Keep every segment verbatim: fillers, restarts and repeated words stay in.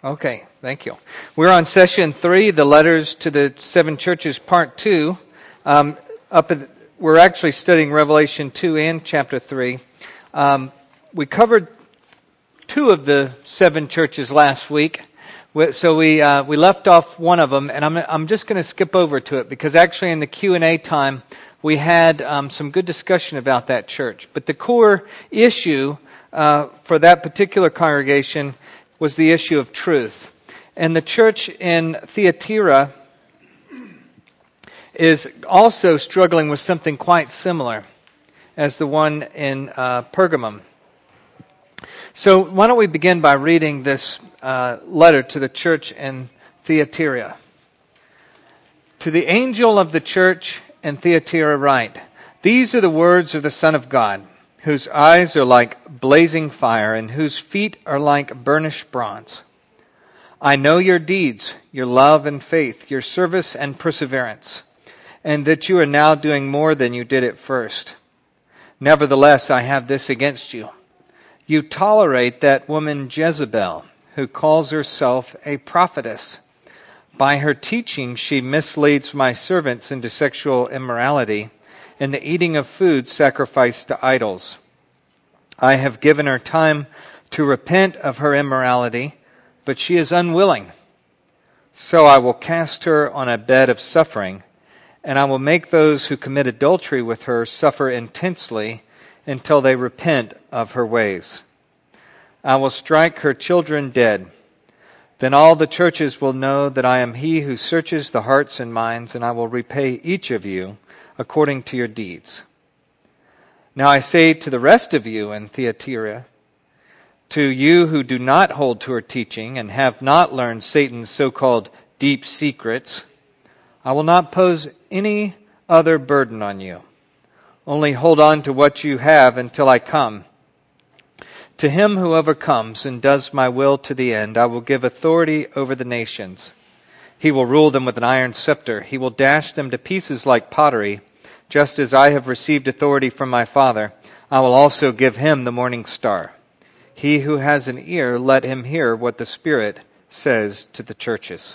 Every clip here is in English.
Okay, thank you. We're on session three, the letters to the seven churches, part two. Um, up at, we're actually studying Revelation two and chapter three. Um, we covered two of the seven churches last week, so we uh, we left off one of them, and I'm I'm just going to skip over to it because actually in the Q and A time we had um, some good discussion about that church. But the core issue uh, for that particular congregation was the issue of truth. And the church in Thyatira is also struggling with something quite similar as the one in uh, Pergamum. So why don't we begin by reading this uh, letter to the church in Thyatira. To the angel of the church in Thyatira write, "These are the words of the Son of God, whose eyes are like blazing fire and whose feet are like burnished bronze. I know your deeds, your love and faith, your service and perseverance, and that you are now doing more than you did at first. Nevertheless, I have this against you. You tolerate that woman Jezebel, who calls herself a prophetess. By her teaching, she misleads my servants into sexual immorality and the eating of food sacrificed to idols. I have given her time to repent of her immorality, but she is unwilling. So I will cast her on a bed of suffering, and I will make those who commit adultery with her suffer intensely until they repent of her ways. I will strike her children dead. Then all the churches will know that I am he who searches the hearts and minds, and I will repay each of you according to your deeds. Now I say to the rest of you in Thyatira, to you who do not hold to her teaching and have not learned Satan's so-called deep secrets, I will not pose any other burden on you. Only hold on to what you have until I come. To him who overcomes and does my will to the end, I will give authority over the nations. He will rule them with an iron scepter. He will dash them to pieces like pottery. Just as I have received authority from my Father, I will also give him the morning star. He who has an ear, let him hear what the Spirit says to the churches."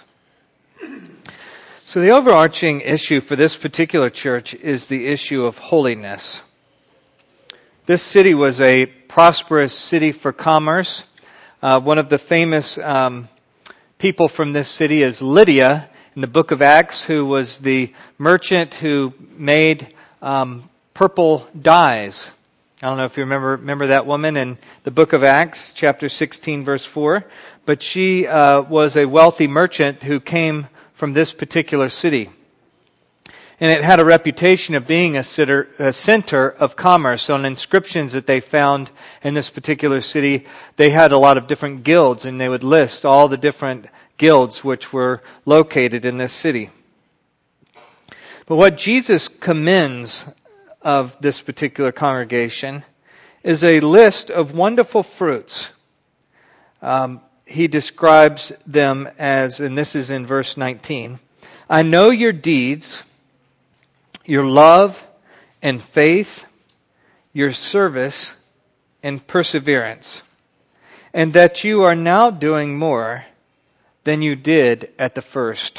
So the overarching issue for this particular church is the issue of holiness. This city was a prosperous city for commerce. Uh, one of the famous um, people from this city is Lydia in the book of Acts, who was the merchant who made um, purple dyes. I don't know if you remember remember that woman in the book of Acts, chapter sixteen, verse four. But she uh, was a wealthy merchant who came from this particular city. And it had a reputation of being a center of commerce. On inscriptions that they found in this particular city, they had a lot of different guilds, and they would list all the different guilds which were located in this city. But what Jesus commends of this particular congregation is a list of wonderful fruits. Um, he describes them as, and this is in verse nineteen, I know your deeds, your love and faith, your service and perseverance, and that you are now doing more than you did at the first.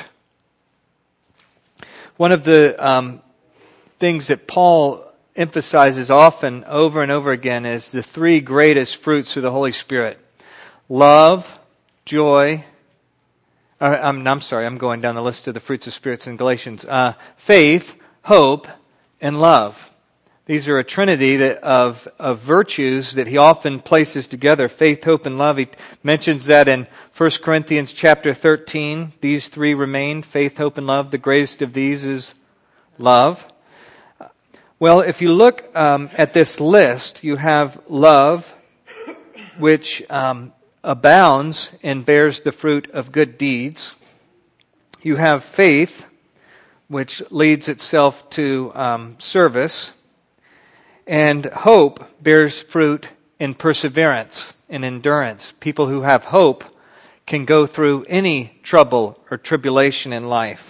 One of the um, things that Paul emphasizes often over and over again is the three greatest fruits of the Holy Spirit. Love, joy, uh, I'm, I'm sorry, I'm going down the list of the fruits of spirits in Galatians. Uh, faith, hope, and love. These are a trinity that, of, of virtues that he often places together. Faith, hope, and love. He mentions that in First Corinthians chapter thirteen. These three remain, faith, hope, and love. The greatest of these is love. Well, if you look um, at this list, you have love, which um, abounds and bears the fruit of good deeds. You have faith, which leads itself to um, service. And hope bears fruit in perseverance and endurance. People who have hope can go through any trouble or tribulation in life.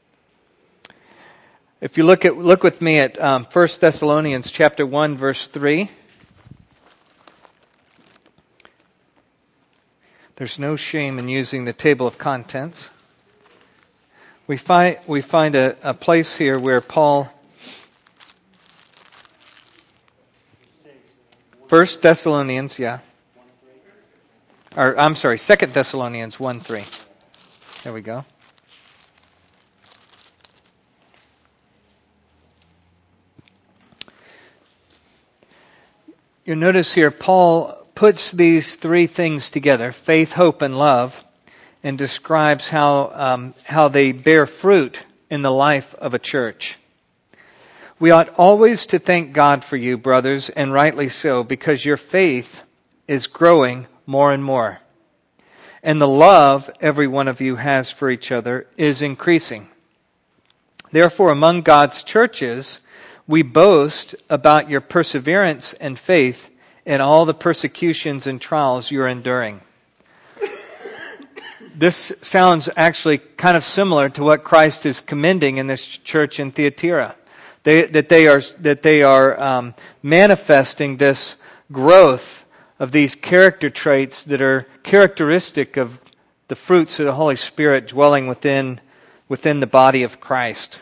If you look at look with me at um, First Thessalonians chapter one, verse three. There's no shame in using the table of contents. We find we find a, a place here where Paul, First Thessalonians, yeah, or I'm sorry, Second Thessalonians one three. There we go. You'll notice here Paul puts these three things together: faith, hope, and love, and describes how um, how they bear fruit in the life of a church. We ought always to thank God for you, brothers, and rightly so, because your faith is growing more and more, and the love every one of you has for each other is increasing. Therefore, among God's churches, we boast about your perseverance and faith in all the persecutions and trials you're enduring. This sounds actually kind of similar to what Christ is commending in this church in Thyatira. They, that they are that they are um, manifesting this growth of these character traits that are characteristic of the fruits of the Holy Spirit dwelling within within the body of Christ.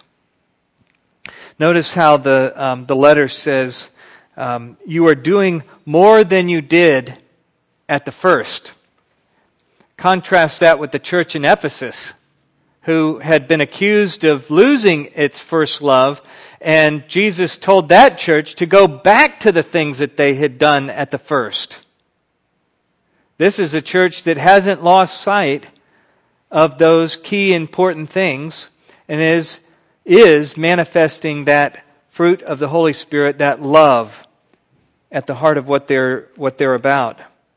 Notice how the um, the letter says, um, "You are doing more than you did at the first." Contrast that with the church in Ephesus, who had been accused of losing its first love, and Jesus told that church to go back to the things that they had done at the first. This is a church that hasn't lost sight of those key important things and is is manifesting that fruit of the Holy Spirit, that love, at the heart of what they're what they're about.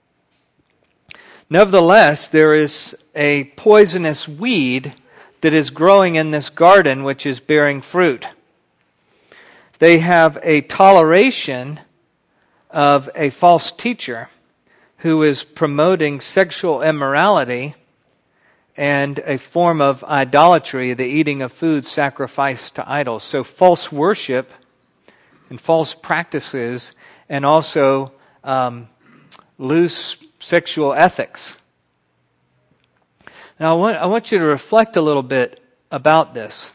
Nevertheless, there is a poisonous weed that is growing in this garden which is bearing fruit. They have a toleration of a false teacher who is promoting sexual immorality and a form of idolatry, the eating of food sacrificed to idols. So false worship and false practices, and also um, loose sexual ethics. Now I want, I want you to reflect a little bit about this.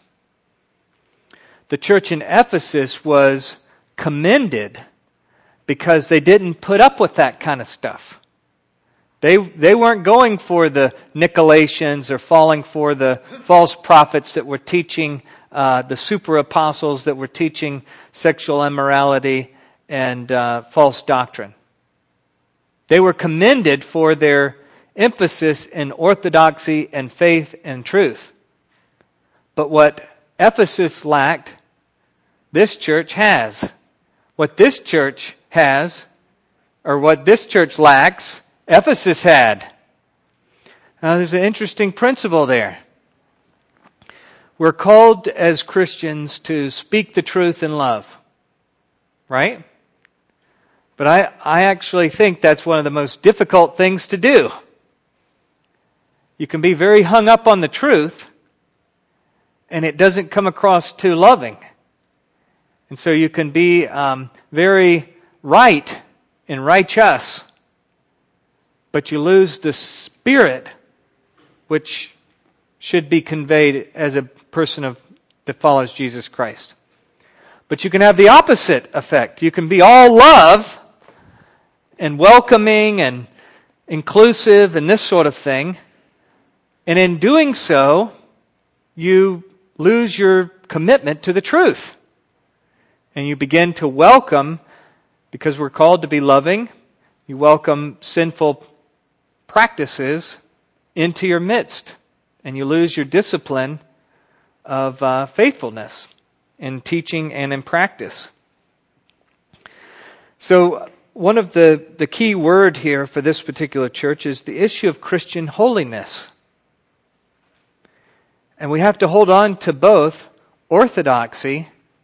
The church in Ephesus was commended because they didn't put up with that kind of stuff. They they weren't going for the Nicolaitans or falling for the false prophets that were teaching, uh, the super apostles that were teaching sexual immorality and uh, false doctrine. They were commended for their emphasis in orthodoxy and faith and truth. But what Ephesus lacked, this church has. What this church has, or what this church lacks, Ephesus had. Now there's an interesting principle there. We're called as Christians to speak the truth in love. Right? But I, I actually think that's one of the most difficult things to do. You can be very hung up on the truth, and it doesn't come across too loving. And so you can be um, very right and righteous, but you lose the spirit which should be conveyed as a person of that follows Jesus Christ. But you can have the opposite effect. You can be all love and welcoming and inclusive and this sort of thing. And in doing so, you lose your commitment to the truth. And you begin to welcome, because we're called to be loving, you welcome sinful practices into your midst. And you lose your discipline of uh, faithfulness in teaching and in practice. So one of the, the key word here for this particular church is the issue of Christian holiness. And we have to hold on to both orthodoxy,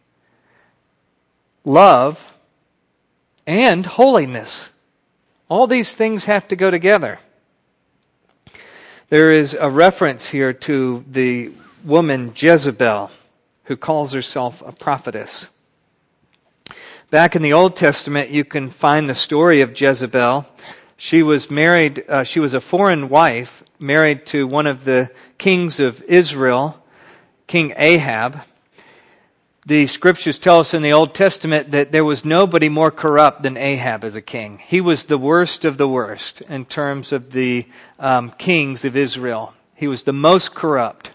love, and holiness. All these things have to go together. There is a reference here to the woman Jezebel, who calls herself a prophetess. Back in the Old Testament, you can find the story of Jezebel. She was married, uh, she was a foreign wife, married to one of the kings of Israel, King Ahab. The scriptures tell us in the Old Testament that there was nobody more corrupt than Ahab as a king. He was the worst of the worst in terms of the um, kings of Israel. He was the most corrupt.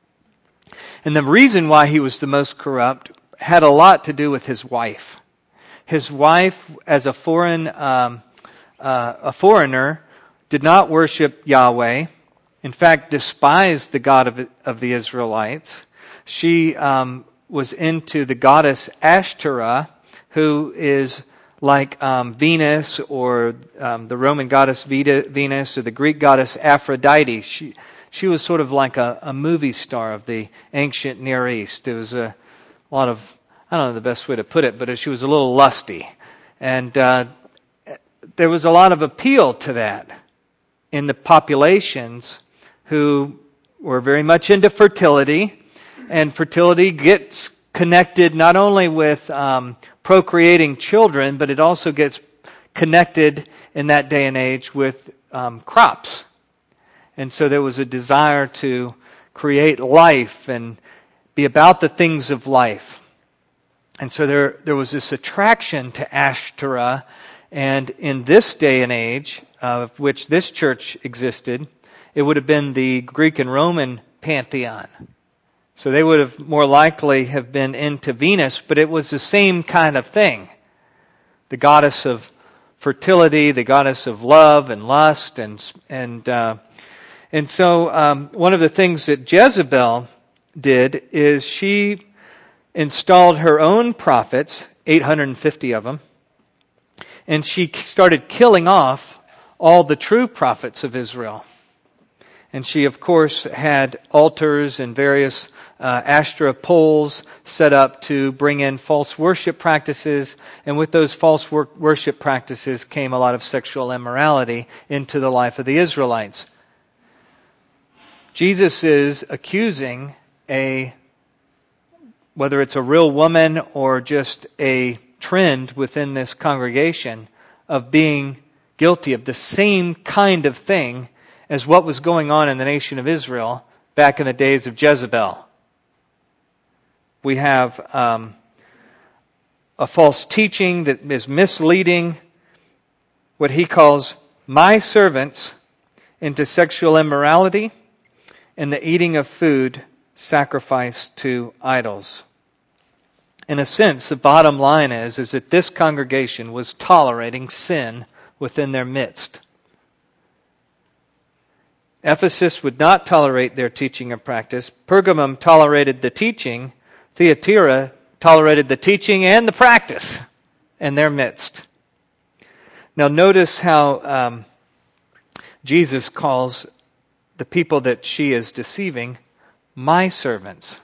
And the reason why he was the most corrupt had a lot to do with his wife. His wife, as a foreign, um, uh, a foreigner, did not worship Yahweh. In fact, despised the God of, of the Israelites. She um, was into the goddess Ashtoreth, who is like um, Venus, or um, the Roman goddess Venus, or the Greek goddess Aphrodite. She she was sort of like a, a movie star of the ancient Near East. There was a lot of, I don't know the best way to put it, but she was a little lusty. And uh, there was a lot of appeal to that in the populations who were very much into fertility. And fertility gets connected not only with um, procreating children, but it also gets connected in that day and age with um, crops. And so there was a desire to create life and be about the things of life. And so there there was this attraction to Ashtoreth. And in this day and age, of which this church existed, it would have been the Greek and Roman pantheon. So they would have more likely have been into Venus, but it was the same kind of thing. The goddess of fertility, the goddess of love and lust, and and uh, and so um, one of the things that Jezebel did is she installed her own prophets, eight hundred fifty of them, and she started killing off all the true prophets of Israel. And she, of course, had altars and various uh, Ashtoreth poles set up to bring in false worship practices. And with those false wor- worship practices came a lot of sexual immorality into the life of the Israelites. Jesus is accusing a, whether it's a real woman or just a trend within this congregation, of being guilty of the same kind of thing as what was going on in the nation of Israel back in the days of Jezebel. We have um, a false teaching that is misleading what he calls my servants into sexual immorality and the eating of food sacrificed to idols. In a sense, the bottom line is, is that this congregation was tolerating sin within their midst. Ephesus would not tolerate their teaching or practice. Pergamum tolerated the teaching. Thyatira tolerated the teaching and the practice in their midst. Now notice how um, Jesus calls the people that she is deceiving my servants.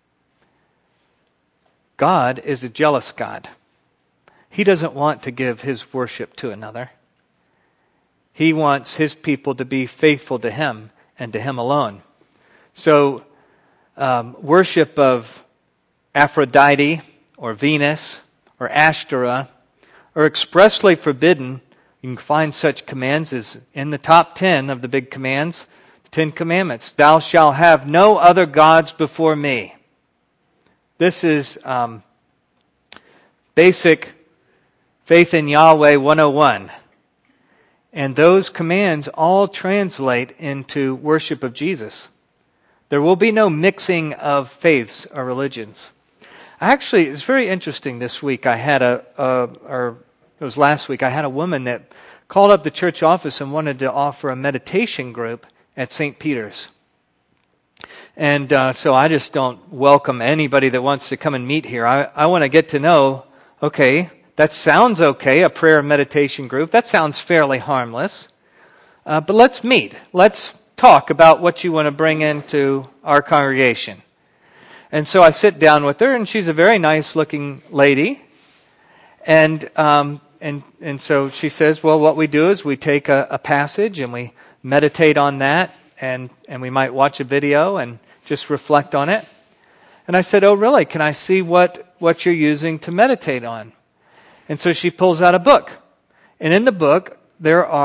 God is a jealous God. He doesn't want to give his worship to another. He wants his people to be faithful to him and to him alone. So um, worship of Aphrodite or Venus or Ashtoreth are expressly forbidden. You can find such commands as in the top ten of the big commands, the Ten Commandments. Thou shalt have no other gods before me. This is um, basic faith in Yahweh one oh one. And those commands all translate into worship of Jesus. There will be no mixing of faiths or religions. Actually, it's very interesting this week. I had a, a, or it was last week, I had a woman that called up the church office and wanted to offer a meditation group at Saint Peter's. And uh, so I just don't welcome anybody that wants to come and meet here. I, I want to get to know, okay, that sounds okay, a prayer and meditation group. That sounds fairly harmless. Uh, but let's meet. Let's talk about what you want to bring into our congregation. And so I sit down with her, and she's a very nice-looking lady. And um, and and so she says, well, what we do is we take a, a passage and we meditate on that, and, and we might watch a video and just reflect on it. And I said, oh, really? Can I see what, what you're using to meditate on? And so she pulls out a book. And in the book, there are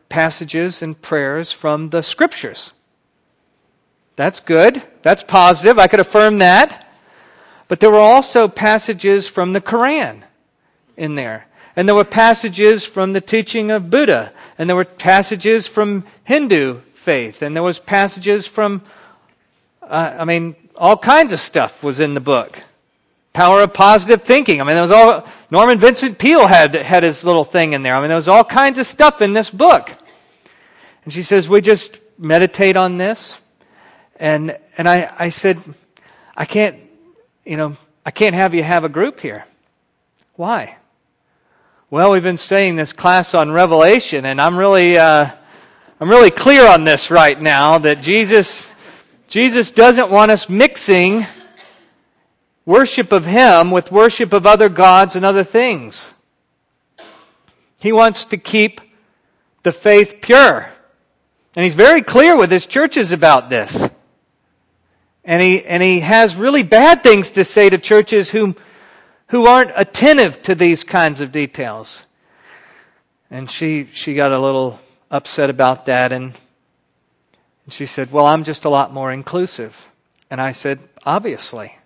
passages and prayers from the Scriptures. That's good. That's positive. I could affirm that. But there were also passages from the Quran in there. And there were passages from the teaching of Buddha. And there were passages from Hindu faith. And there was passages from, uh, I mean, all kinds of stuff was in the book. Power of positive thinking. I mean, there was all, Norman Vincent Peale had, had his little thing in there. I mean, there was all kinds of stuff in this book. And she says, we just meditate on this. And, and I, I said, I can't, you know, I can't have you have a group here. Why? Well, we've been studying this class on Revelation, and I'm really, uh, I'm really clear on this right now that Jesus, Jesus doesn't want us mixing worship of Him with worship of other gods and other things. He wants to keep the faith pure, and He's very clear with His churches about this. And He and He has really bad things to say to churches who who aren't attentive to these kinds of details. And she she got a little upset about that, and, and she said, well, I'm just a lot more inclusive. And I said, obviously.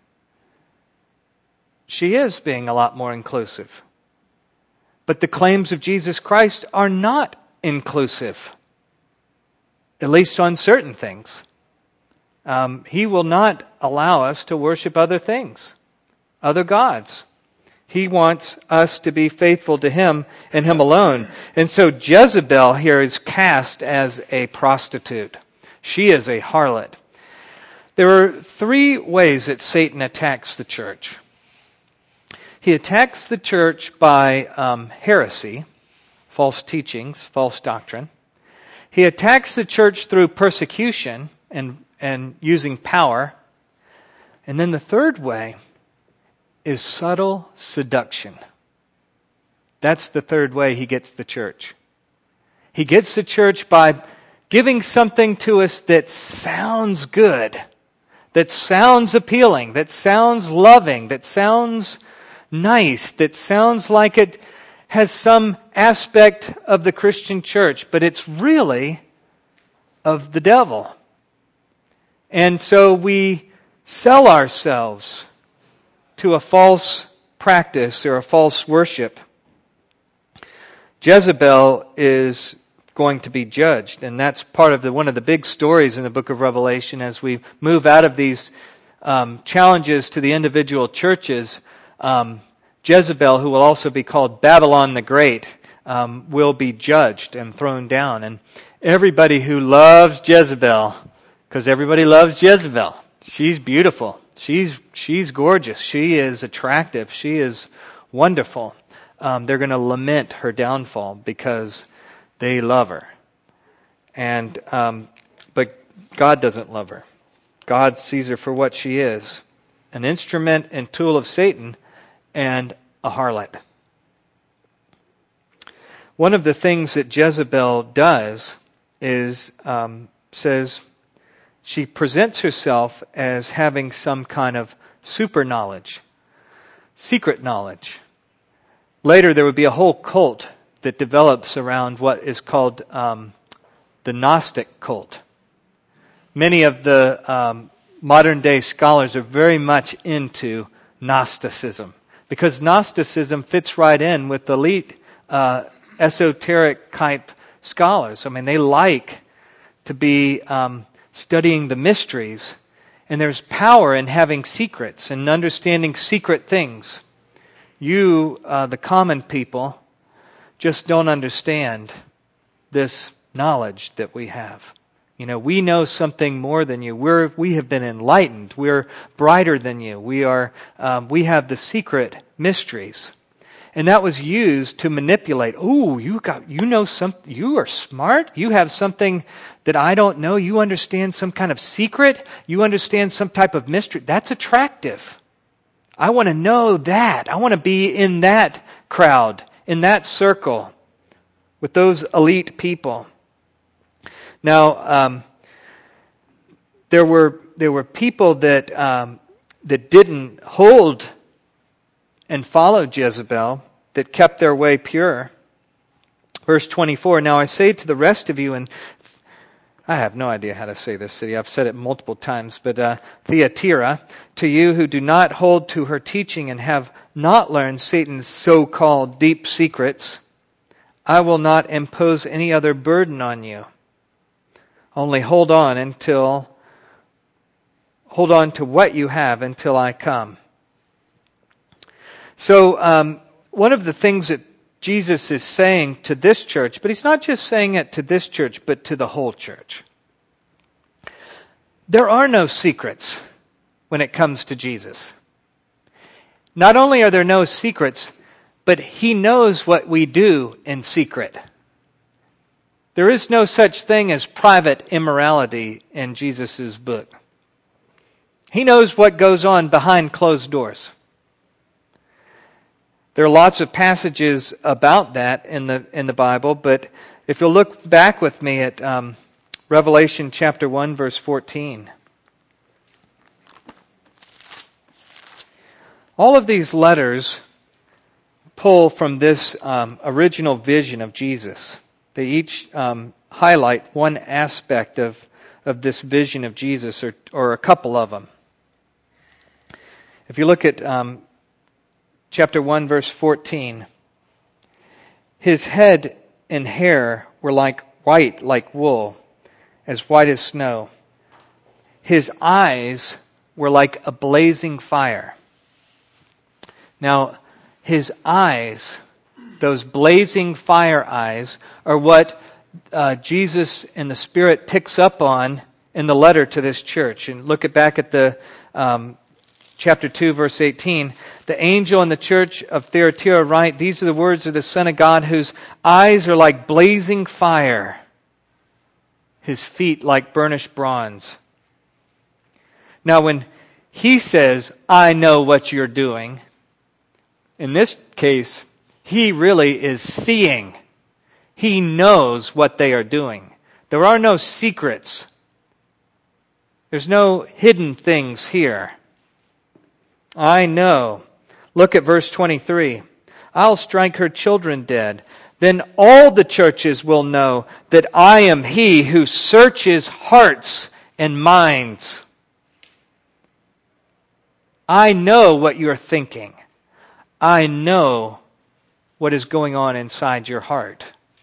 She is being a lot more inclusive. But the claims of Jesus Christ are not inclusive. At least on certain things. Um, he will not allow us to worship other things, other gods. He wants us to be faithful to Him and Him alone. And so Jezebel here is cast as a prostitute. She is a harlot. There are three ways that Satan attacks the church. He attacks the church by um, heresy, false teachings, false doctrine. He attacks the church through persecution and, and using power. And then the third way is subtle seduction. That's the third way he gets the church. He gets the church by giving something to us that sounds good, that sounds appealing, that sounds loving, that sounds nice, that sounds like it has some aspect of the Christian church, but it's really of the devil. And so we sell ourselves to a false practice or a false worship. Jezebel is going to be judged, and that's part of the one of the big stories in the book of Revelation as we move out of these um, challenges to the individual churches. Um, Jezebel, who will also be called Babylon the Great, um, will be judged and thrown down. And everybody who loves Jezebel, because everybody loves Jezebel, she's beautiful. She's she's gorgeous. She is attractive. She is wonderful. Um, they're going to lament her downfall because they love her. And um, but God doesn't love her. God sees her for what she is, an instrument and tool of Satan and a harlot. One of the things that Jezebel does is um, says, she presents herself as having some kind of super knowledge, secret knowledge. Later, there would be a whole cult that develops around what is called um, the Gnostic cult. Many of the um, modern day scholars are very much into Gnosticism because Gnosticism fits right in with elite uh, esoteric type scholars. I mean, they like to be um, studying the mysteries, and there's power in having secrets and understanding secret things. You, uh, the common people, just don't understand this knowledge that we have. You know, we know something more than you. We're we have been enlightened. We're brighter than you. We are um, we have the secret mysteries. And that was used to manipulate. Oh, you got, you know something, you are smart. You have something that I don't know. You understand some kind of secret. You understand some type of mystery. That's attractive. I want to know that. I want to be in that crowd, in that circle, with those elite people. Now, um, there were, there were people that, um, that didn't hold and followed Jezebel, that kept their way pure. Verse twenty-four, now I say to the rest of you, and I have no idea how to say this city. I've said it multiple times, but uh, Thyatira, to you who do not hold to her teaching and have not learned Satan's so-called deep secrets, I will not impose any other burden on you. Only hold on until, hold on to what you have until I come. So, um, one of the things that Jesus is saying to this church, but he's not just saying it to this church, but to the whole church. There are no secrets when it comes to Jesus. Not only are there no secrets, but he knows what we do in secret. There is no such thing as private immorality in Jesus' book. He knows what goes on behind closed doors. There are lots of passages about that in the in the Bible, but if you'll look back with me at um, Revelation chapter one, verse fourteen. All of these letters pull from this um, original vision of Jesus. They each um, highlight one aspect of, of this vision of Jesus, or, or a couple of them. If you look at um, chapter one, verse fourteen, his head and hair were like white, like wool, as white as snow. His eyes were like a blazing fire. Now, his eyes, those blazing fire eyes, are what uh, Jesus in the Spirit picks up on in the letter to this church. And look at back at the um, chapter two, verse eighteen. The angel in the church of Thyatira write, these are the words of the Son of God, whose eyes are like blazing fire, his feet like burnished bronze. Now, when he says, I know what you're doing, in this case, he really is seeing. He knows what they are doing. There are no secrets. There's no hidden things here. I know. Look at verse twenty-three. I'll strike her children dead. Then all the churches will know that I am he who searches hearts and minds. I know what you're thinking. I know what is going on inside your heart.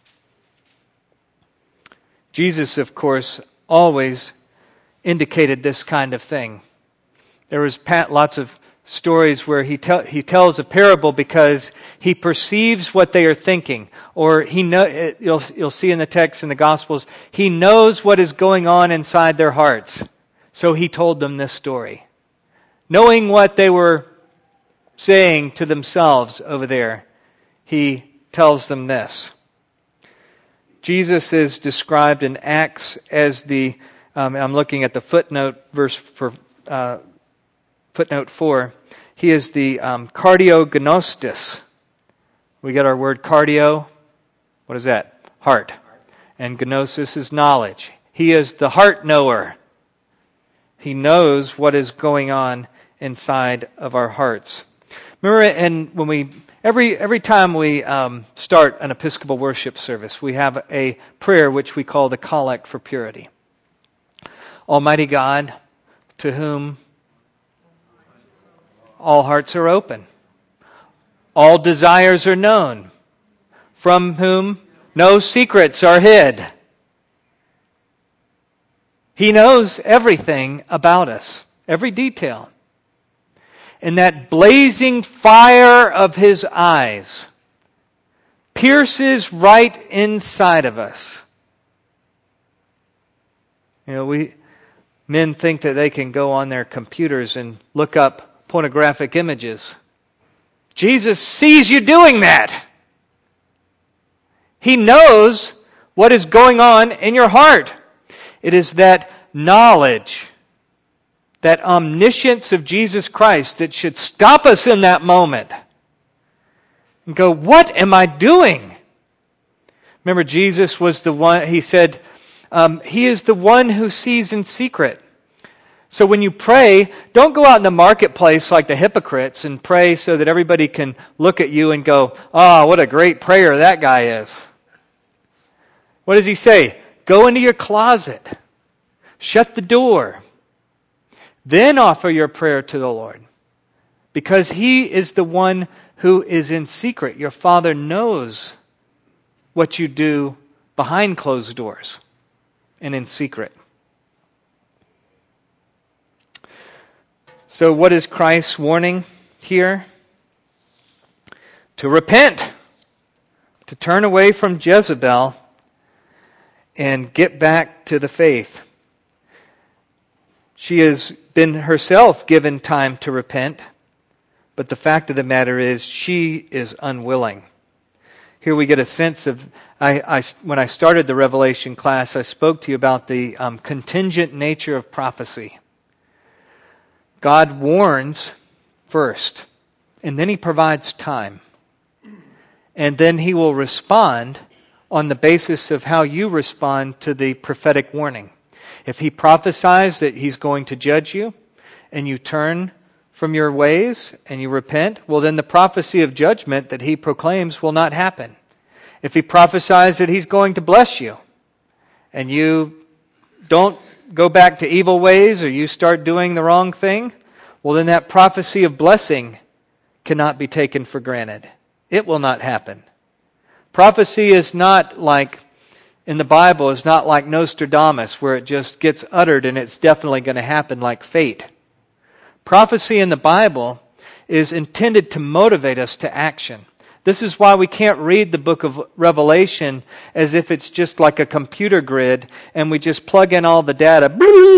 Jesus, of course, always indicated this kind of thing. There was lots of stories where he tell, he tells a parable because he perceives what they are thinking, or he know you'll you'll see in the text in the Gospels, he knows what is going on inside their hearts. So he told them this story, knowing what they were saying to themselves over there. He tells them this. Jesus is described in Acts as the, um, I'm looking at the footnote verse for uh, footnote four. He is the um, cardiognostis. We get our word cardio. What is that? Heart. And gnosis is knowledge. He is the heart knower. He knows what is going on inside of our hearts. Remember, and when we every every time we um, start an Episcopal worship service, we have a prayer which we call the Collect for Purity. Almighty God, to whom all hearts are open, all desires are known, from whom no secrets are hid. He knows everything about us, every detail. And that blazing fire of his eyes pierces right inside of us. You know, we men think that they can go on their computers and look up pornographic images. Jesus sees you doing that. He knows what is going on in your heart. It is that knowledge, that omniscience of Jesus Christ that should stop us in that moment and go, what am I doing? Remember, Jesus was the one, he said, um, he is the one who sees in secret. So when you pray, don't go out in the marketplace like the hypocrites and pray so that everybody can look at you and go, oh, what a great prayer that guy is. What does he say? Go into your closet. Shut the door. Then offer your prayer to the Lord. Because He is the one who is in secret. Your Father knows what you do behind closed doors and in secret. So what is Christ's warning here? To repent. To turn away from Jezebel and get back to the faith. She has been herself given time to repent, but the fact of the matter is she is unwilling. Here we get a sense of, I, I, when I started the Revelation class, I spoke to you about the um, contingent nature of prophecy. God warns first, and then He provides time. And then He will respond on the basis of how you respond to the prophetic warning. If He prophesies that He's going to judge you, and you turn from your ways and you repent, well then the prophecy of judgment that He proclaims will not happen. If He prophesies that He's going to bless you, and you don't go back to evil ways or you start doing the wrong thing, well then that prophecy of blessing cannot be taken for granted. It will not happen. Prophecy is not like, in the Bible, is not like Nostradamus, where it just gets uttered and it's definitely going to happen like fate. Prophecy in the Bible is intended to motivate us to action. This is why we can't read the book of Revelation as if it's just like a computer grid and we just plug in all the data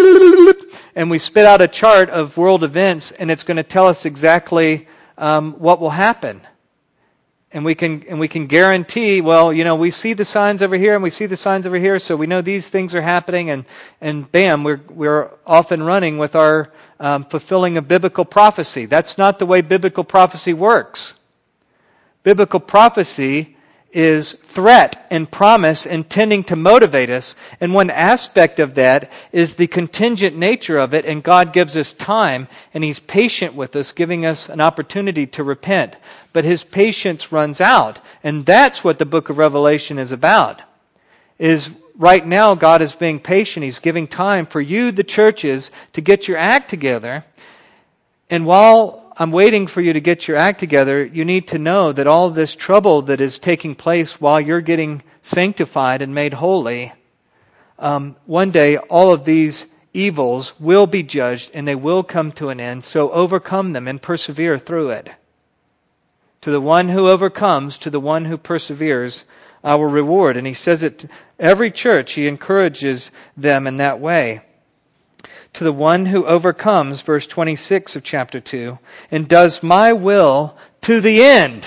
and we spit out a chart of world events and it's going to tell us exactly um, what will happen. And we can and we can guarantee, well, you know, we see the signs over here and we see the signs over here, so we know these things are happening, and, and bam, we're we're off and running with our um, fulfilling of biblical prophecy. That's not the way biblical prophecy works. Biblical prophecy is threat and promise intending to motivate us, and one aspect of that is the contingent nature of it, and God gives us time, and He's patient with us, giving us an opportunity to repent. But His patience runs out, and that's what the book of Revelation is about. Is right now God is being patient. He's giving time for you, the churches, to get your act together. And while I'm waiting for you to get your act together, you need to know that all this trouble that is taking place while you're getting sanctified and made holy, um, one day all of these evils will be judged and they will come to an end. So overcome them and persevere through it. To the one who overcomes, to the one who perseveres, I will reward. And He says it to every church. He encourages them in that way. To the one who overcomes, verse twenty-six of chapter two, and does my will to the end,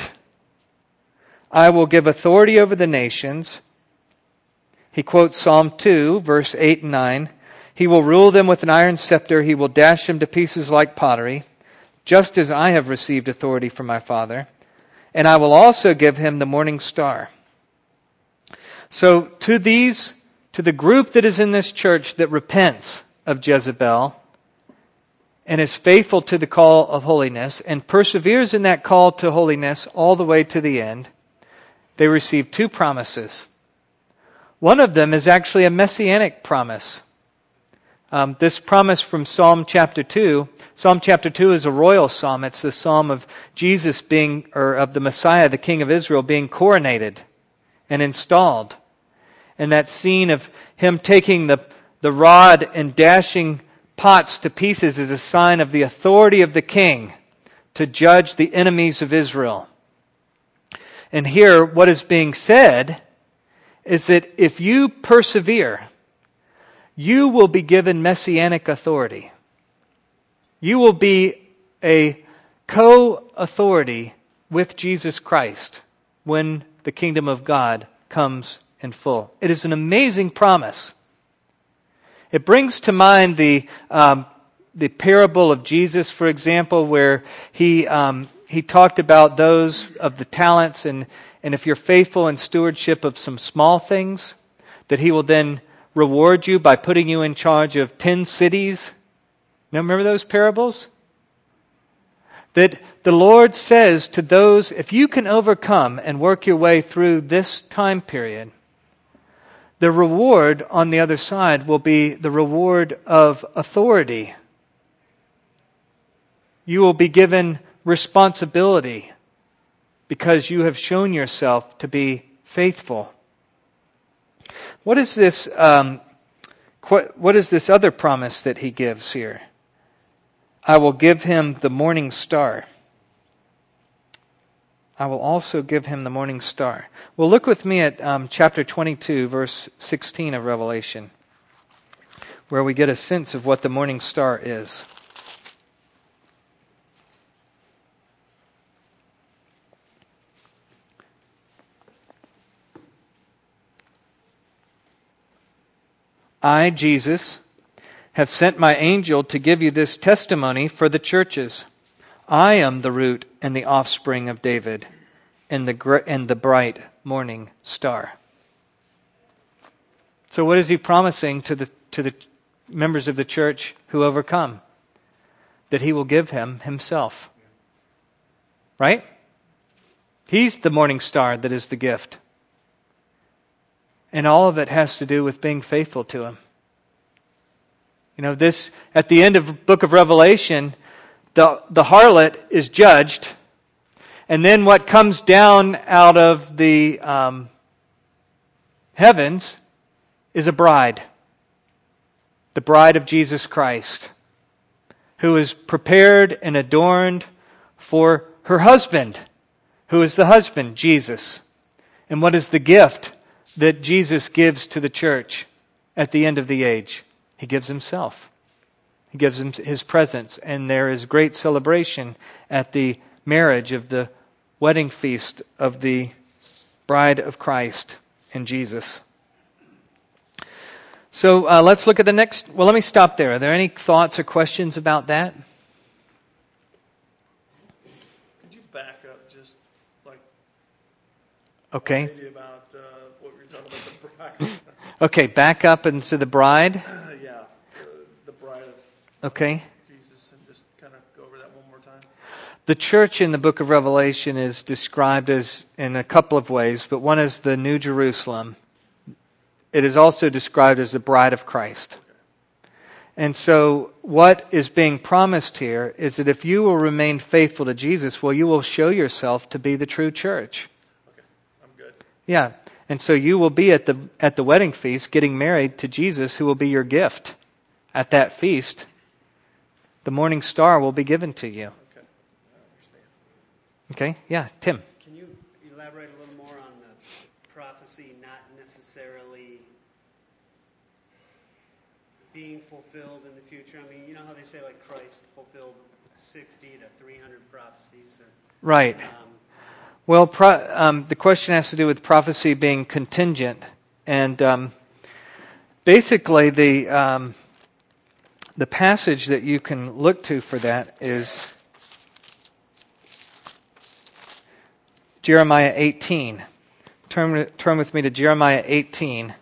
I will give authority over the nations. He quotes Psalm two, verse eight and nine. He will rule them with an iron scepter. He will dash them to pieces like pottery, just as I have received authority from my Father. And I will also give him the morning star. So to these, to the group that is in this church that repents of Jezebel and is faithful to the call of holiness and perseveres in that call to holiness all the way to the end, they receive two promises. One of them is actually a messianic promise. Um, this promise from Psalm chapter two. Psalm chapter two is a royal psalm. It's the psalm of Jesus being, or of the Messiah, the King of Israel, being coronated and installed. And that scene of Him taking the The rod and dashing pots to pieces is a sign of the authority of the king to judge the enemies of Israel. And here, what is being said is that if you persevere, you will be given messianic authority. You will be a co-authority with Jesus Christ when the kingdom of God comes in full. It is an amazing promise. It brings to mind the um, the parable of Jesus, for example, where he um, he talked about those of the talents, and and if you're faithful in stewardship of some small things, that He will then reward you by putting you in charge of ten cities. Now, remember those parables? That the Lord says to those, if you can overcome and work your way through this time period, the reward on the other side will be the reward of authority. You will be given responsibility because you have shown yourself to be faithful. What is this? Um, qu- what is this other promise that he gives here? I will give him the morning star. I will also give him the morning star. Well, look with me at um, chapter twenty-two, verse sixteen of Revelation, where we get a sense of what the morning star is. I, Jesus, have sent my angel to give you this testimony for the churches. I am the root and the offspring of David, and the gr- and the bright morning star. So what is he promising to the to the members of the church who overcome? That he will give him himself. Right? He's the morning star that is the gift. And all of it has to do with being faithful to him. You know, this, at the end of the book of Revelation, the, the harlot is judged. And then what comes down out of the um, heavens is a bride. The bride of Jesus Christ, who is prepared and adorned for her husband, who is the husband, Jesus. And what is the gift that Jesus gives to the church at the end of the age? He gives himself. He gives him his presence. And there is great celebration at the marriage of the wedding feast of the bride of Christ and Jesus. So uh, let's look at the next. Well, let me stop there. Are there any thoughts or questions about that? Could you back up just like Okay. maybe about uh, what we were talking about the bride? Okay, back up into the bride. Uh, yeah, the, the bride of Okay. Jesus, and just kind of go over that one more time. The church in the book of Revelation is described as in a couple of ways, but one is the New Jerusalem. It is also described as the bride of Christ. And so what is being promised here is that if you will remain faithful to Jesus, well, you will show yourself to be the true church. Okay, I'm good. Yeah. And so you will be at the at the wedding feast getting married to Jesus, who will be your gift. At that feast, the morning star will be given to you. Okay, I understand. Okay? Yeah, Tim. Can you elaborate a little more on the prophecy not necessarily being fulfilled in the future? I mean, you know how they say like Christ fulfilled sixty to three hundred prophecies? Or, Right. um, Well, pro, um, the question has to do with prophecy being contingent, and um, basically the um, the passage that you can look to for that is Jeremiah eighteen. Turn turn with me to Jeremiah eighteen.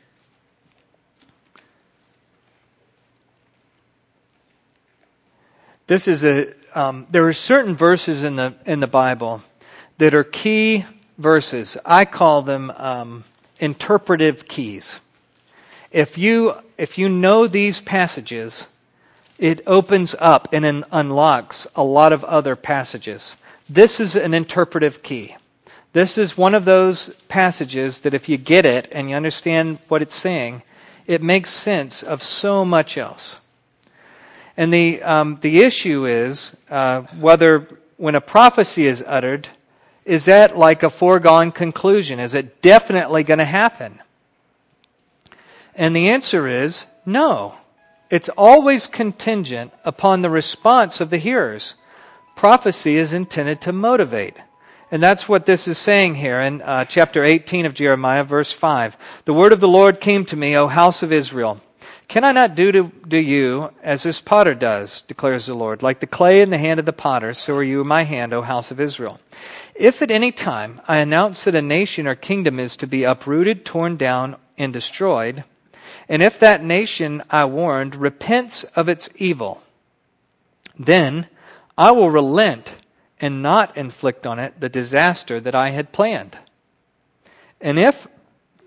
This is a um, there are certain verses in the in the Bible that are key verses. I call them um, interpretive keys. If you if you know these passages, it opens up and then unlocks a lot of other passages. This is an interpretive key. This is one of those passages that if you get it and you understand what it's saying, it makes sense of so much else. And the um, the issue is uh, whether when a prophecy is uttered, is that like a foregone conclusion? Is it definitely going to happen? And the answer is no. It's always contingent upon the response of the hearers. Prophecy is intended to motivate. And that's what this is saying here in uh, chapter eighteen of Jeremiah, verse five. The word of the Lord came to me, O house of Israel. Can I not do to, to you as this potter does, declares the Lord? Like the clay in the hand of the potter, so are you in my hand, O house of Israel. If at any time I announce that a nation or kingdom is to be uprooted, torn down, and destroyed, and if that nation I warned repents of its evil, then I will relent and not inflict on it the disaster that I had planned. And if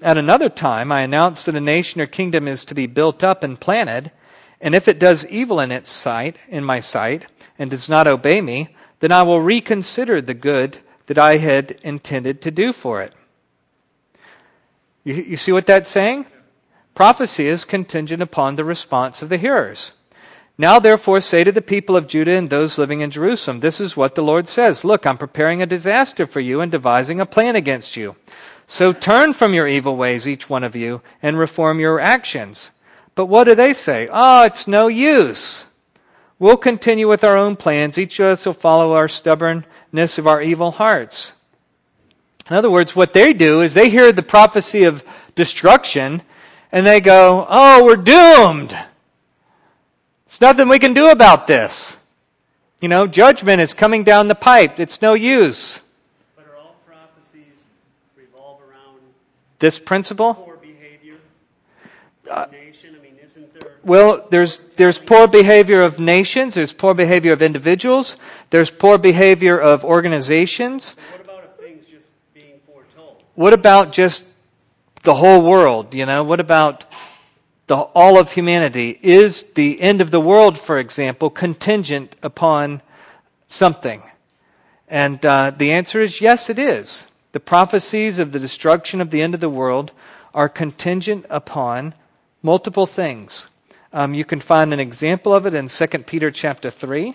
at another time I announce that a nation or kingdom is to be built up and planted, and if it does evil in its sight, in my sight, and does not obey me, then I will reconsider the good that I had intended to do for it. You, you see what that's saying? Prophecy is contingent upon the response of the hearers. Now therefore say to the people of Judah and those living in Jerusalem, this is what the Lord says. Look, I'm preparing a disaster for you and devising a plan against you. So turn from your evil ways, each one of you, and reform your actions. But what do they say? Oh, it's no use. We'll continue with our own plans. Each of us will follow our stubbornness of our evil hearts. In other words, what they do is they hear the prophecy of destruction and they go, oh, we're doomed. There's nothing we can do about this. You know, judgment is coming down the pipe. It's no use. But are all prophecies revolve around this principle? Poor behavior Uh, of the nation? I mean, isn't there... Well, there's there's poor behavior of nations. There's poor behavior of individuals. There's poor behavior of organizations. What about if things just being foretold? What about just the whole world? You know, what about the all of humanity? Is the end of the world, for example, contingent upon something? And uh, the answer is yes, it is. The prophecies of the destruction of the end of the world are contingent upon multiple things. Um, you can find an example of it in Second Peter chapter three.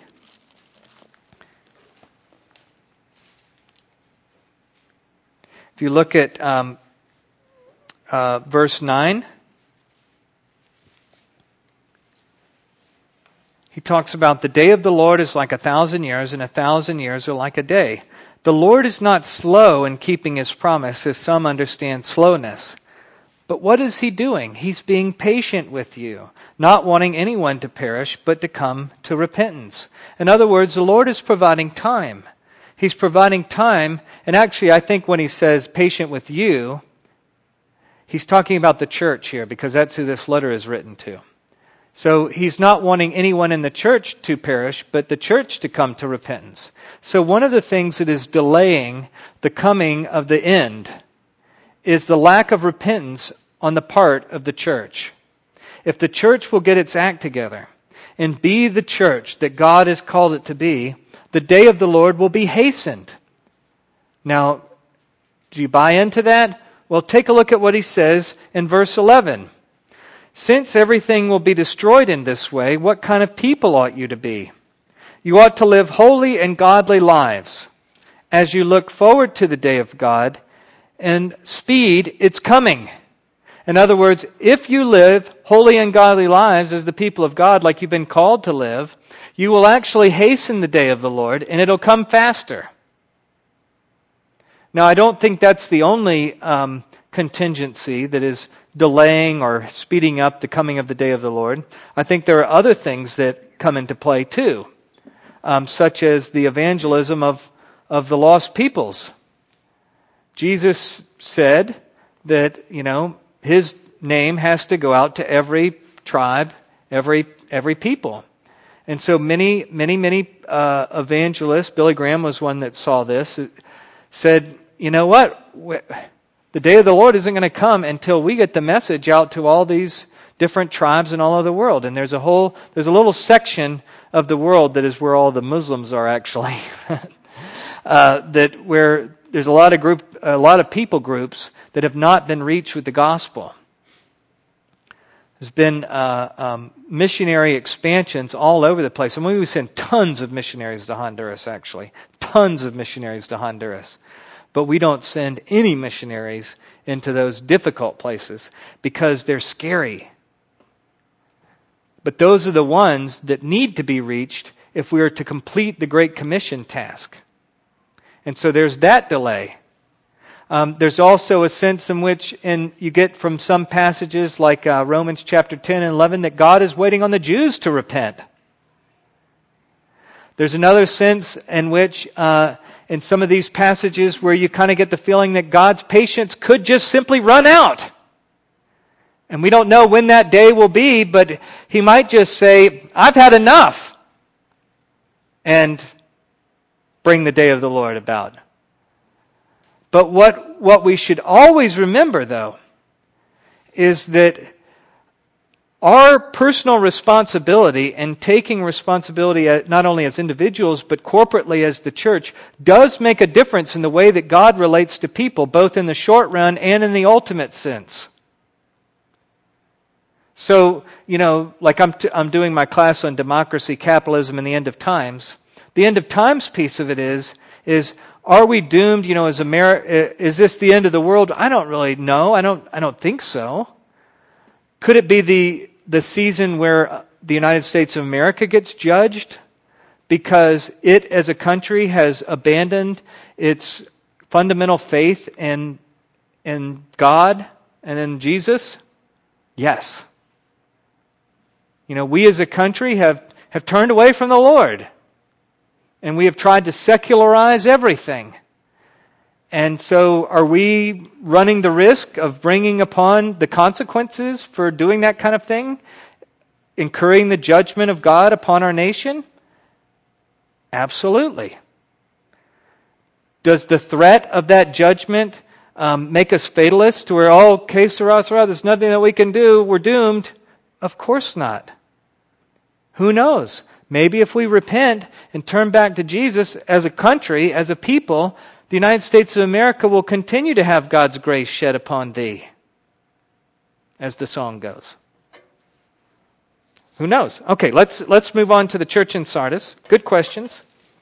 If you look at um, uh, verse nine, he talks about the day of the Lord is like a thousand years, and a thousand years are like a day. The Lord is not slow in keeping His promise, as some understand slowness. But what is He doing? He's being patient with you, not wanting anyone to perish, but to come to repentance. In other words, the Lord is providing time. He's providing time, and actually I think when He says patient with you, He's talking about the church here, because that's who this letter is written to. So He's not wanting anyone in the church to perish, but the church to come to repentance. So one of the things that is delaying the coming of the end is the lack of repentance on the part of the church. If the church will get its act together and be the church that God has called it to be, the day of the Lord will be hastened. Now, do you buy into that? Well, take a look at what he says in verse eleven. Since everything will be destroyed in this way, what kind of people ought you to be? You ought to live holy and godly lives as you look forward to the day of God, and speed its coming. In other words, if you live holy and godly lives as the people of God, like you've been called to live, you will actually hasten the day of the Lord, and it'll come faster. Now, I don't think that's the only um, contingency that is delaying or speeding up the coming of the day of the Lord. I think there are other things that come into play too, um, such as the evangelism of, of the lost peoples. Jesus said that, you know, His name has to go out to every tribe, every every people. And so many, many, many uh, evangelists, Billy Graham was one that saw this, said, you know what, the day of the Lord isn't going to come until we get the message out to all these different tribes in all over the world. And there's a whole, there's a little section of the world that is where all the Muslims are actually, uh, that where there's a lot of group, a lot of people groups that have not been reached with the gospel. There's been uh, um, missionary expansions all over the place. I mean, we send tons of missionaries to Honduras, actually. Tons of missionaries to Honduras. But we don't send any missionaries into those difficult places because they're scary. But those are the ones that need to be reached if we are to complete the Great Commission task. And so there's that delay. Um, there's also a sense in which, and you get from some passages like uh, Romans chapter ten and eleven, that God is waiting on the Jews to repent. There's another sense in which, uh, in some of these passages, where you kind of get the feeling that God's patience could just simply run out. And we don't know when that day will be, but He might just say, I've had enough, and bring the day of the Lord about. But what, what we should always remember, though, is that our personal responsibility and taking responsibility not only as individuals but corporately as the church does make a difference in the way that God relates to people, both in the short run and in the ultimate sense. So, you know, like I'm t- I'm doing my class on democracy, capitalism, and the end of times. The end of times piece of it is is are we doomed? You know, as America, is this the end of the world? I don't really know. I don't. I don't think so. Could it be the the season where the United States of America gets judged because it, as a country, has abandoned its fundamental faith in in God and in Jesus? Yes. You know, we as a country have, have turned away from the Lord. And we have tried to secularize everything. And so are we running the risk of bringing upon the consequences for doing that kind of thing? Incurring the judgment of God upon our nation? Absolutely. Does the threat of that judgment um, make us fatalists to where, oh, que sera, sera, there's nothing that we can do, we're doomed? Of course not. Who knows? Maybe if we repent and turn back to Jesus as a country, as a people, the United States of America will continue to have God's grace shed upon thee, as the song goes. Who knows? Okay, let's let's move on to the church in Sardis. Good questions.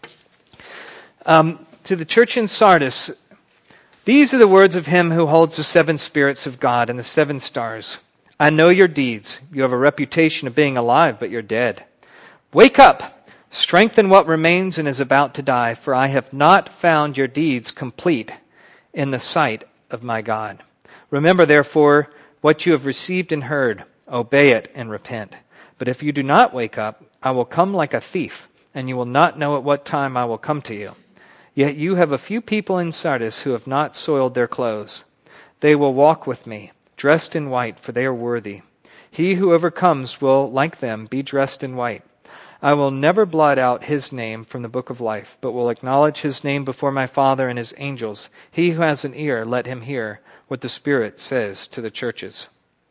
Um, to the church in Sardis, these are the words of him who holds the seven spirits of God and the seven stars. I know your deeds. You have a reputation of being alive, but you're dead. Wake up, strengthen what remains and is about to die, for I have not found your deeds complete in the sight of my God. Remember, therefore, what you have received and heard. Obey it and repent. But if you do not wake up, I will come like a thief, and you will not know at what time I will come to you. Yet you have a few people in Sardis who have not soiled their clothes. They will walk with me, dressed in white, for they are worthy. He who overcomes will, like them, be dressed in white. I will never blot out his name from the book of life, but will acknowledge his name before my Father and his angels. He who has an ear, let him hear what the Spirit says to the churches.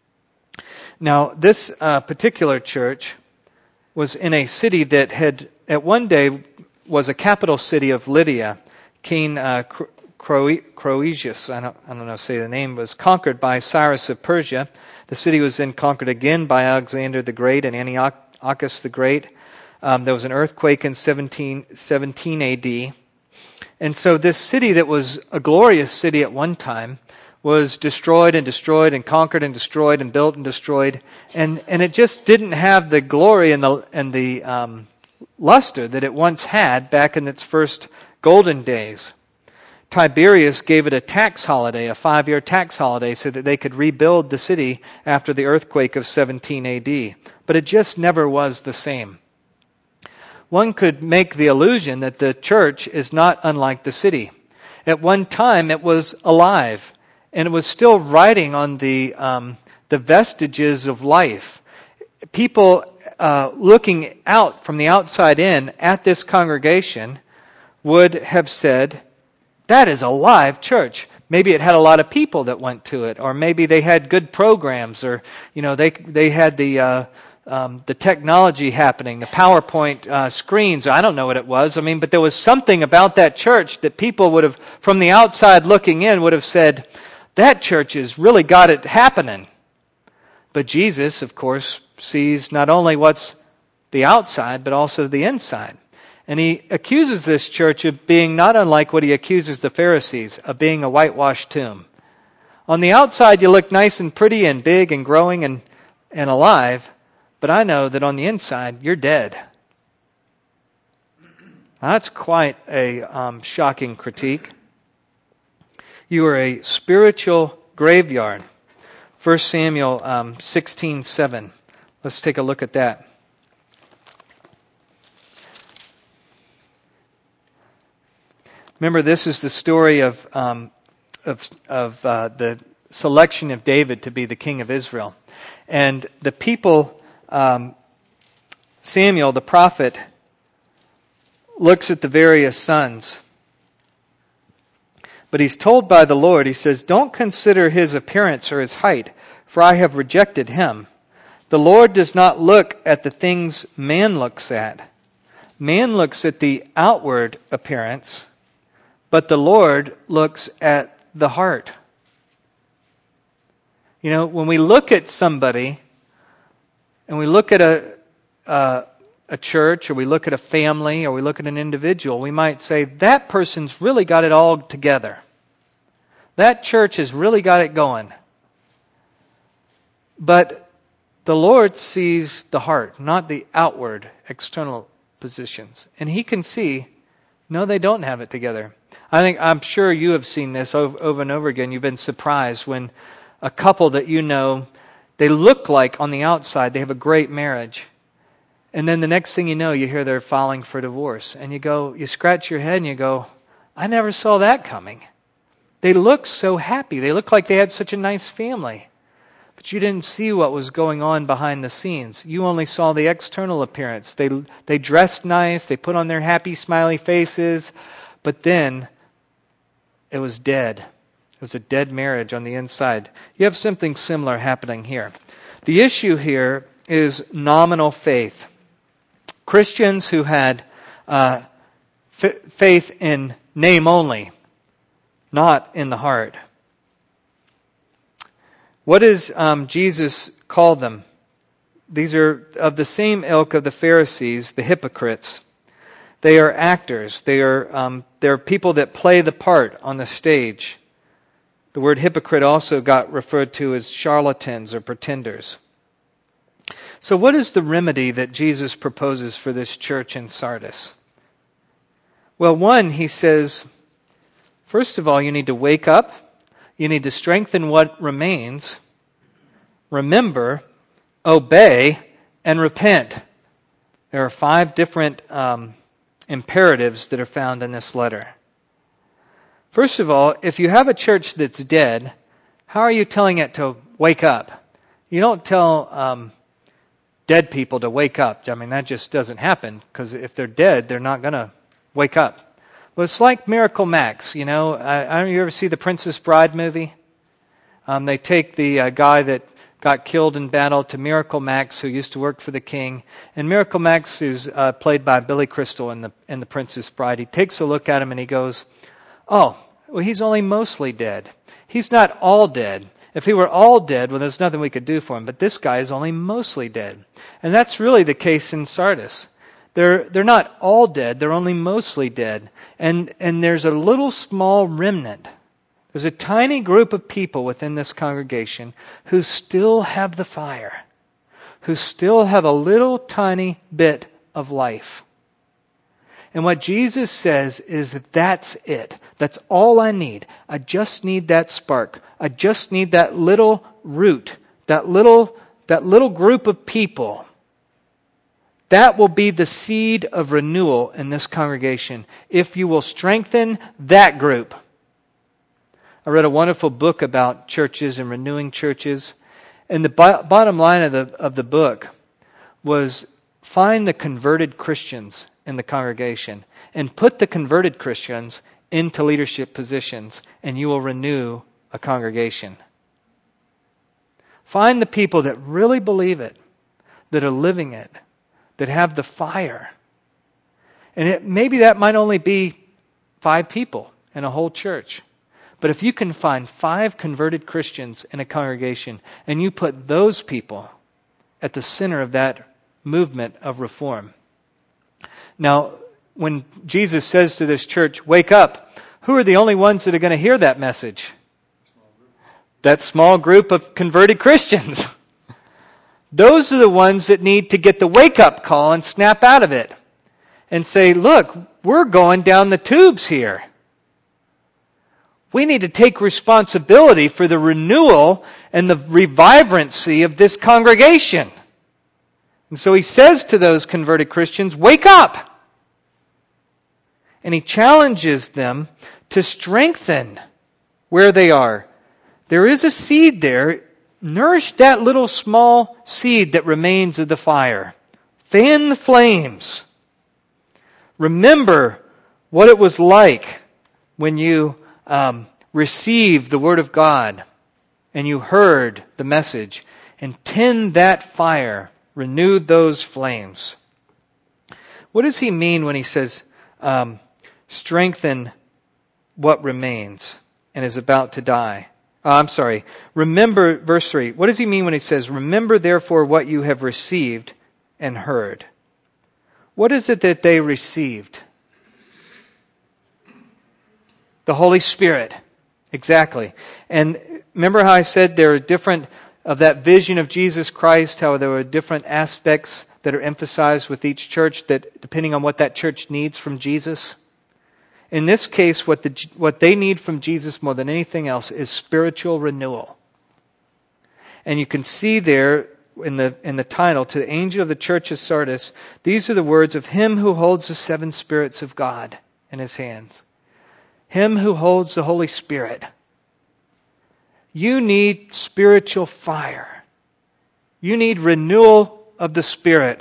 Now, this uh, particular church was in a city that had, at one day, was a capital city of Lydia. King uh, Croesus, I don't, I don't know, say the name, was conquered by Cyrus of Persia. The city was then conquered again by Alexander the Great and Antiochus the Great. Um, there was an earthquake in seventeen seventeen A D. And so this city that was a glorious city at one time was destroyed and destroyed and conquered and destroyed and built and destroyed. And, and it just didn't have the glory and the, and the um, luster that it once had back in its first golden days. Tiberius gave it a tax holiday, a five-year tax holiday, so that they could rebuild the city after the earthquake of seventeen A D. But it just never was the same. One could make the illusion that the church is not unlike the city. At one time, it was alive, and it was still riding on the um, the vestiges of life. People uh, looking out from the outside in at this congregation would have said, that is a live church. Maybe it had a lot of people that went to it, or maybe they had good programs, or you know they they had the uh, um, the technology happening, the PowerPoint uh, screens. I don't know what it was. I mean, but there was something about that church that people would have, from the outside looking in, would have said, that church has really got it happening. But Jesus, of course, sees not only what's the outside, but also the inside. And he accuses this church of being not unlike what he accuses the Pharisees, of being a whitewashed tomb. On the outside, you look nice and pretty and big and growing and, and alive, but I know that on the inside, you're dead. Now, that's quite a um, shocking critique. You are a spiritual graveyard. First Samuel um, sixteen seven. Let's take a look at that. Remember, this is the story of um, of, of uh, the selection of David to be the king of Israel. And the people, um, Samuel, the prophet, looks at the various sons. But he's told by the Lord, he says, don't consider his appearance or his height, for I have rejected him. The Lord does not look at the things man looks at. Man looks at the outward appearance, but the Lord looks at the heart. You know, when we look at somebody, and we look at a, a, a church, or we look at a family, or we look at an individual, we might say, that person's really got it all together. That church has really got it going. But the Lord sees the heart, not the outward, external positions. And He can see, no, they don't have it together. I think, I'm sure you have seen this over, over and over again. You've been surprised when a couple that you know, they look like on the outside they have a great marriage. And then the next thing you know, you hear they're filing for divorce. And you go, you scratch your head and you go, I never saw that coming. They look so happy. They look like they had such a nice family. But you didn't see what was going on behind the scenes. You only saw the external appearance. They they dressed nice. They put on their happy, smiley faces. But then it was dead. It was a dead marriage on the inside. You have something similar happening here. The issue here is nominal faith. Christians who had uh, f- faith in name only, not in the heart. What does um, Jesus call them? These are of the same ilk of the Pharisees, the hypocrites. They are actors. They are um, they're people that play the part on the stage. The word hypocrite also got referred to as charlatans or pretenders. So what is the remedy that Jesus proposes for this church in Sardis? Well, one, he says, first of all, you need to wake up. You need to strengthen what remains, remember, obey, and repent. There are five different um, imperatives that are found in this letter. First of all, if you have a church that's dead, how are you telling it to wake up? You don't tell um, dead people to wake up. I mean, that just doesn't happen, because if they're dead, they're not going to wake up. Well, it's like Miracle Max, you know. I, I don't you ever see the Princess Bride movie? Um, they take the uh, guy that got killed in battle to Miracle Max, who used to work for the king. And Miracle Max, who's uh, played by Billy Crystal in the in the Princess Bride, he takes a look at him and he goes, "Oh, well, he's only mostly dead. He's not all dead. If he were all dead, well, there's nothing we could do for him. But this guy is only mostly dead." And that's really the case in Sardis. They're they're not all dead. They're only mostly dead. And and there's a little small remnant. There's a tiny group of people within this congregation who still have the fire, who still have a little tiny bit of life. And what Jesus says is that that's it. That's all I need. I just need that spark. I just need that little root, that little that little group of people. That will be the seed of renewal in this congregation, if you will strengthen that group. I read a wonderful book about churches and renewing churches. And the bo- bottom line of the of the book was, find the converted Christians in the congregation and put the converted Christians into leadership positions, and you will renew a congregation. Find the people that really believe it, that are living it, that have the fire. And it, maybe that might only be five people in a whole church. But if you can find five converted Christians in a congregation, and you put those people at the center of that movement of reform. Now, when Jesus says to this church, wake up, who are the only ones that are going to hear that message? That small group of converted Christians. Those are the ones that need to get the wake-up call and snap out of it and say, look, we're going down the tubes here. We need to take responsibility for the renewal and the revibrancy of this congregation. And so he says to those converted Christians, wake up. And he challenges them to strengthen where they are. There is a seed there. Nourish that little small seed that remains of the fire. Fan the flames. Remember what it was like when you um, received the Word of God and you heard the message, and tend that fire, renew those flames. What does he mean when he says, um, strengthen what remains and is about to die? Uh, I'm sorry. Remember, verse three. What does he mean when he says, remember therefore what you have received and heard? What is it that they received? The Holy Spirit. Exactly. And remember how I said there are different, of that vision of Jesus Christ, how there were different aspects that are emphasized with each church, that depending on what that church needs from Jesus? In this case, what the what they need from Jesus more than anything else is spiritual renewal. And you can see there in the in the title, to the angel of the church of Sardis, these are the words of him who holds the seven spirits of God in his hands. Him who holds the Holy Spirit. You need spiritual fire. You need renewal of the Spirit.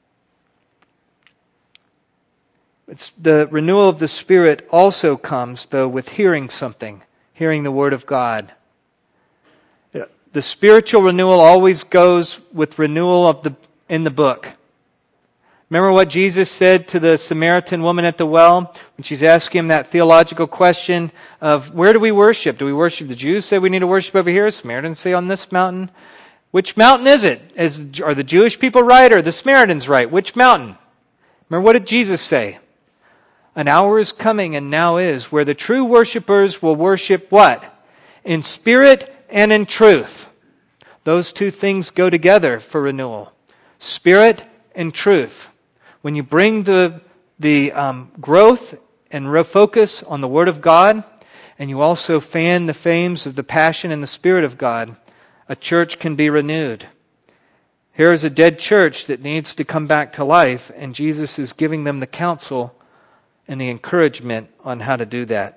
It's the renewal of the Spirit also comes, though, with hearing something, hearing the Word of God. The spiritual renewal always goes with renewal of the in the book. Remember what Jesus said to the Samaritan woman at the well when she's asking him that theological question of where do we worship? Do we worship? The Jews say we need to worship over here. Samaritans say on this mountain. Which mountain is it? Is, are the Jewish people right or the Samaritans right? Which mountain? Remember what did Jesus say? An hour is coming and now is where the true worshipers will worship what? In spirit and in truth. Those two things go together for renewal. Spirit and truth. When you bring the the um, growth and refocus on the Word of God, and you also fan the flames of the passion and the Spirit of God, a church can be renewed. Here is a dead church that needs to come back to life, and Jesus is giving them the counsel and the encouragement on how to do that.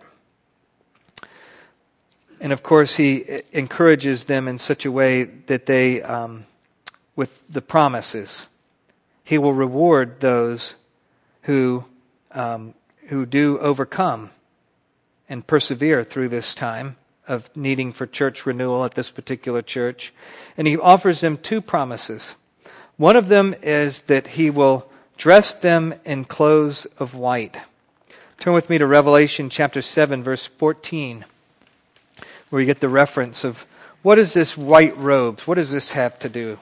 And of course, he encourages them in such a way that they, um, with the promises, he will reward those who um, who do overcome and persevere through this time of needing for church renewal at this particular church. And he offers them two promises. One of them is that he will dress them in clothes of white. Turn with me to Revelation chapter seven, verse fourteen, where you get the reference of what is this white robes? What does this have to do?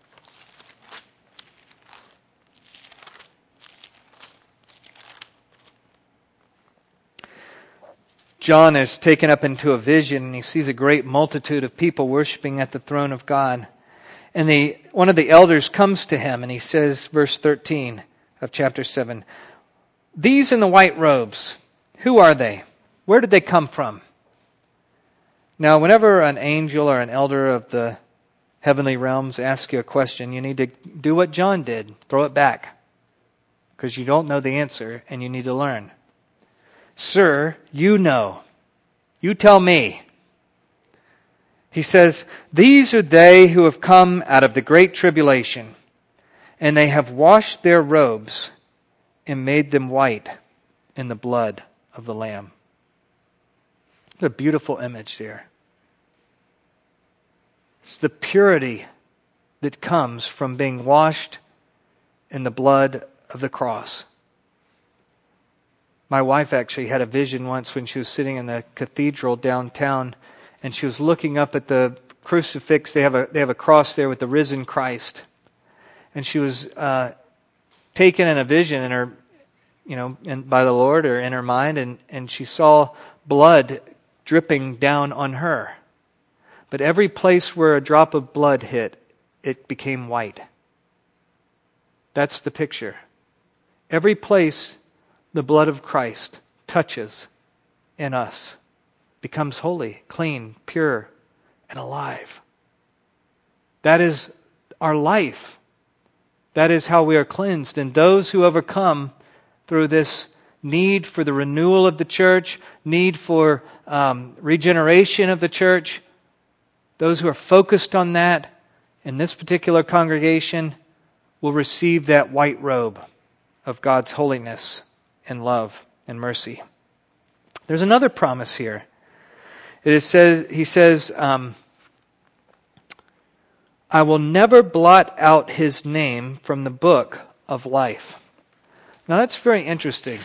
John is taken up into a vision and he sees a great multitude of people worshiping at the throne of God. And the one of the elders comes to him and he says, verse thirteen of chapter seven, these in the white robes, who are they? Where did they come from? Now, whenever an angel or an elder of the heavenly realms asks you a question, you need to do what John did. Throw it back. Because you don't know the answer and you need to learn. Sir, you know. You tell me. He says, these are they who have come out of the great tribulation, and they have washed their robes and made them white in the blood of the Lamb. What a beautiful image there. It's the purity that comes from being washed in the blood of the cross. My wife actually had a vision once when she was sitting in the cathedral downtown, and she was looking up at the crucifix. They have a they have a cross there with the risen Christ, and she was uh, taken in a vision in her, you know, in, by the Lord or in her mind, and and she saw blood dripping down on her. But every place where a drop of blood hit, it became white. That's the picture. Every place the blood of Christ touches in us becomes holy, clean, pure, and alive. That is our life. That is how we are cleansed. And those who overcome through this need for the renewal of the church, need for um, regeneration of the church, those who are focused on that in this particular congregation will receive that white robe of God's holiness and love and mercy. There's another promise here It is says, he says, um, I will never blot out his name from the book of life. Now that's very interesting.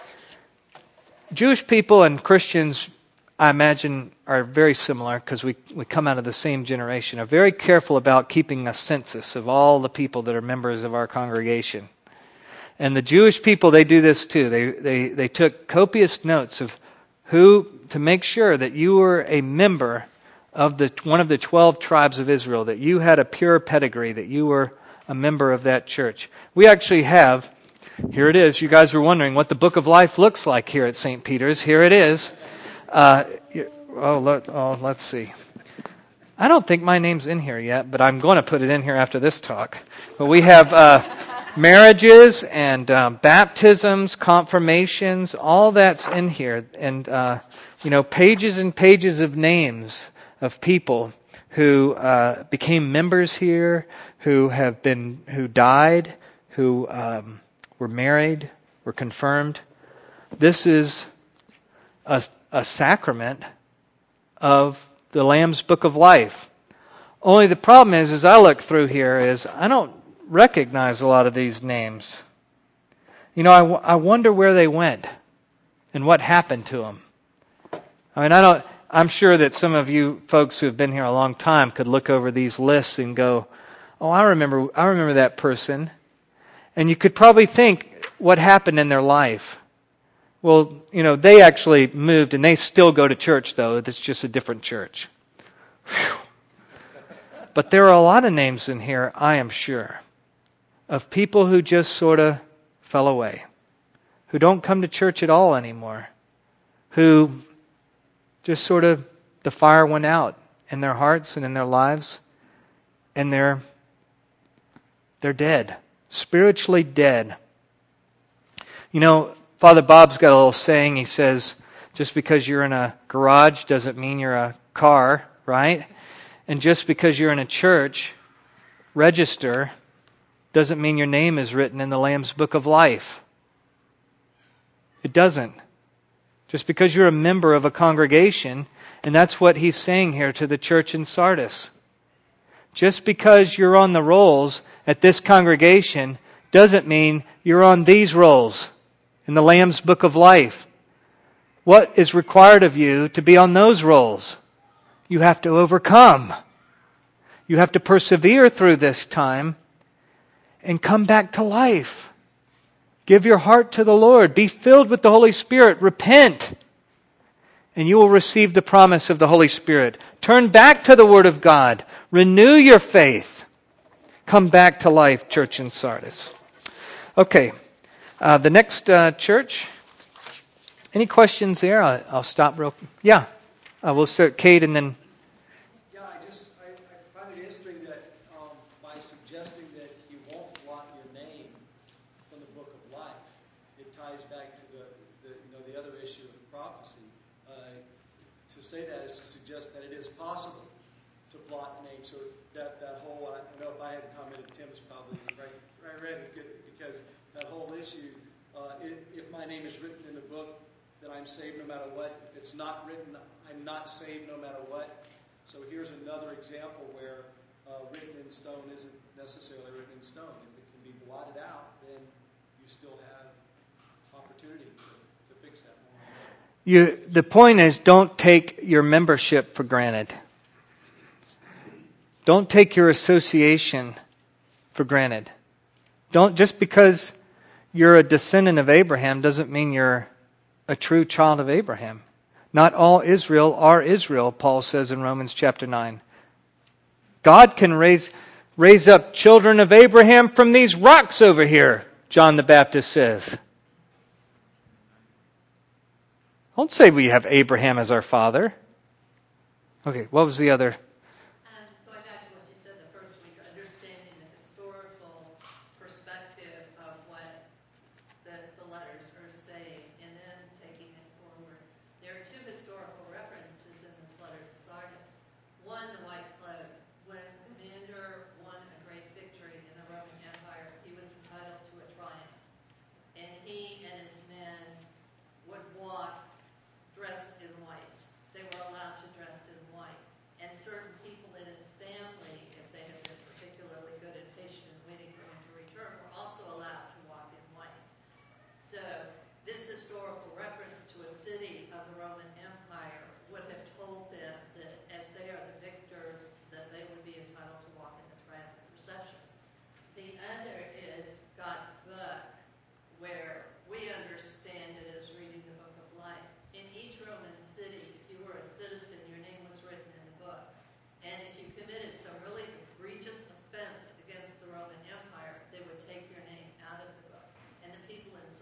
Jewish people and Christians, I imagine, are very similar because we, we come out of the same generation, are very careful about keeping a census of all the people that are members of our congregation. And the Jewish people, they do this too. They, they, they took copious notes of who, to make sure that you were a member of the one of the twelve tribes of Israel, that you had a pure pedigree, that you were a member of that church. We actually have, here it is, you guys were wondering what the Book of Life looks like here at Saint Peter's. Here it is. Uh, oh, let, oh, let's see. I don't think my name's in here yet, but I'm going to put it in here after this talk. But we have uh, marriages and uh, baptisms, confirmations, all that's in here. And, uh, you know, pages and pages of names of people who uh, became members here, who have been, who died, who um, were married, were confirmed. This is a, a sacrament of the Lamb's Book of Life. Only the problem is, as I look through here, is I don't recognize a lot of these names. You know, I, w- I wonder where they went and what happened to them. I mean, I don't. I'm sure that some of you folks who have been here a long time could look over these lists and go, "Oh, I remember. I remember that person," and you could probably think what happened in their life. Well, you know, they actually moved, and they still go to church, though. It's just a different church. Whew. But there are a lot of names in here, I am sure, of people who just sort of fell away, who don't come to church at all anymore, who just sort of, the fire went out in their hearts and in their lives, and they're they're dead, spiritually dead. You know, Father Bob's got a little saying. He says, just because you're in a garage doesn't mean you're a car, right? And just because you're in a church register doesn't mean your name is written in the Lamb's Book of Life. It doesn't. Just because you're a member of a congregation, and that's what he's saying here to the church in Sardis. Just because you're on the rolls at this congregation doesn't mean you're on these rolls in the Lamb's Book of Life. What is required of you to be on those rolls? You have to overcome. You have to persevere through this time and come back to life. Give your heart to the Lord. Be filled with the Holy Spirit. Repent. And you will receive the promise of the Holy Spirit. Turn back to the Word of God. Renew your faith. Come back to life, church in Sardis. Okay. Uh, the next uh, church. Any questions there? I'll, I'll stop real quick. Yeah. Uh, we'll start Kate and then... Yeah, I just I, I find it interesting that um, by suggesting that he won't blot your name from the Book of Life, it ties back to the, the you know the other issue of prophecy. Uh, to say that is to suggest that it is possible to blot names. So that that whole I know if I had commented, Tim's probably right right ready because that whole issue. Uh, if, if my name is written in the book, then I'm saved no matter what. If it's not written, I'm not saved no matter what. So here's another example where uh, written in stone isn't necessarily written in stone. If it can be blotted out, then you still have opportunity to, to fix that more. You, the point is, don't take your membership for granted. Don't take your association for granted. Don't, just because you're a descendant of Abraham doesn't mean you're a true child of Abraham. Not all Israel are Israel, Paul says in Romans chapter nine. God can raise raise up children of Abraham from these rocks over here, John the Baptist says. Don't say we have Abraham as our father. Okay, what was the other? Um, going back to what you said the first week, understanding the historical perspective of what the, the letters are saying, and then taking it forward. There are two historical references in this letter to Sardis. One, the white clothes. When a commander won a great victory in the Roman Empire, he was entitled to a triumph. And he and his men would walk dressed in white. They were allowed to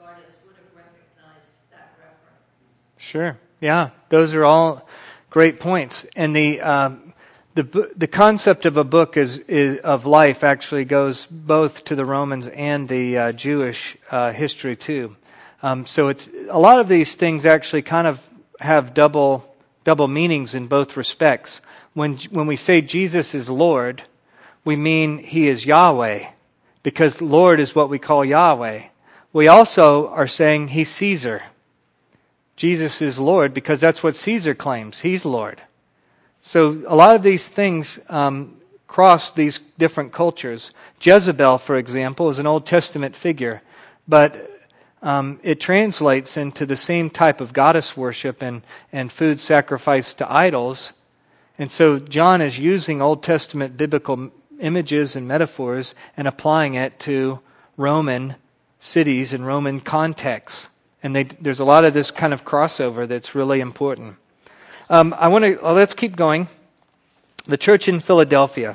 Sardis would have recognized that reference. Sure. Yeah, those are all great points. And the um, the the concept of a book is, is of life actually goes both to the Romans and the uh, Jewish uh, history too. Um, so it's a lot of these things actually kind of have double double meanings in both respects. When when we say Jesus is Lord, we mean He is Yahweh, because Lord is what we call Yahweh. We also are saying He's Caesar. Jesus is Lord because that's what Caesar claims. He's Lord. So a lot of these things um, cross these different cultures. Jezebel, for example, is an Old Testament figure, but um, it translates into the same type of goddess worship and, and food sacrificed to idols. And so John is using Old Testament biblical images and metaphors and applying it to Roman cities and Roman contexts. And they, there's a lot of this kind of crossover that's really important. Um, I want to, well, let's keep going. The church in Philadelphia.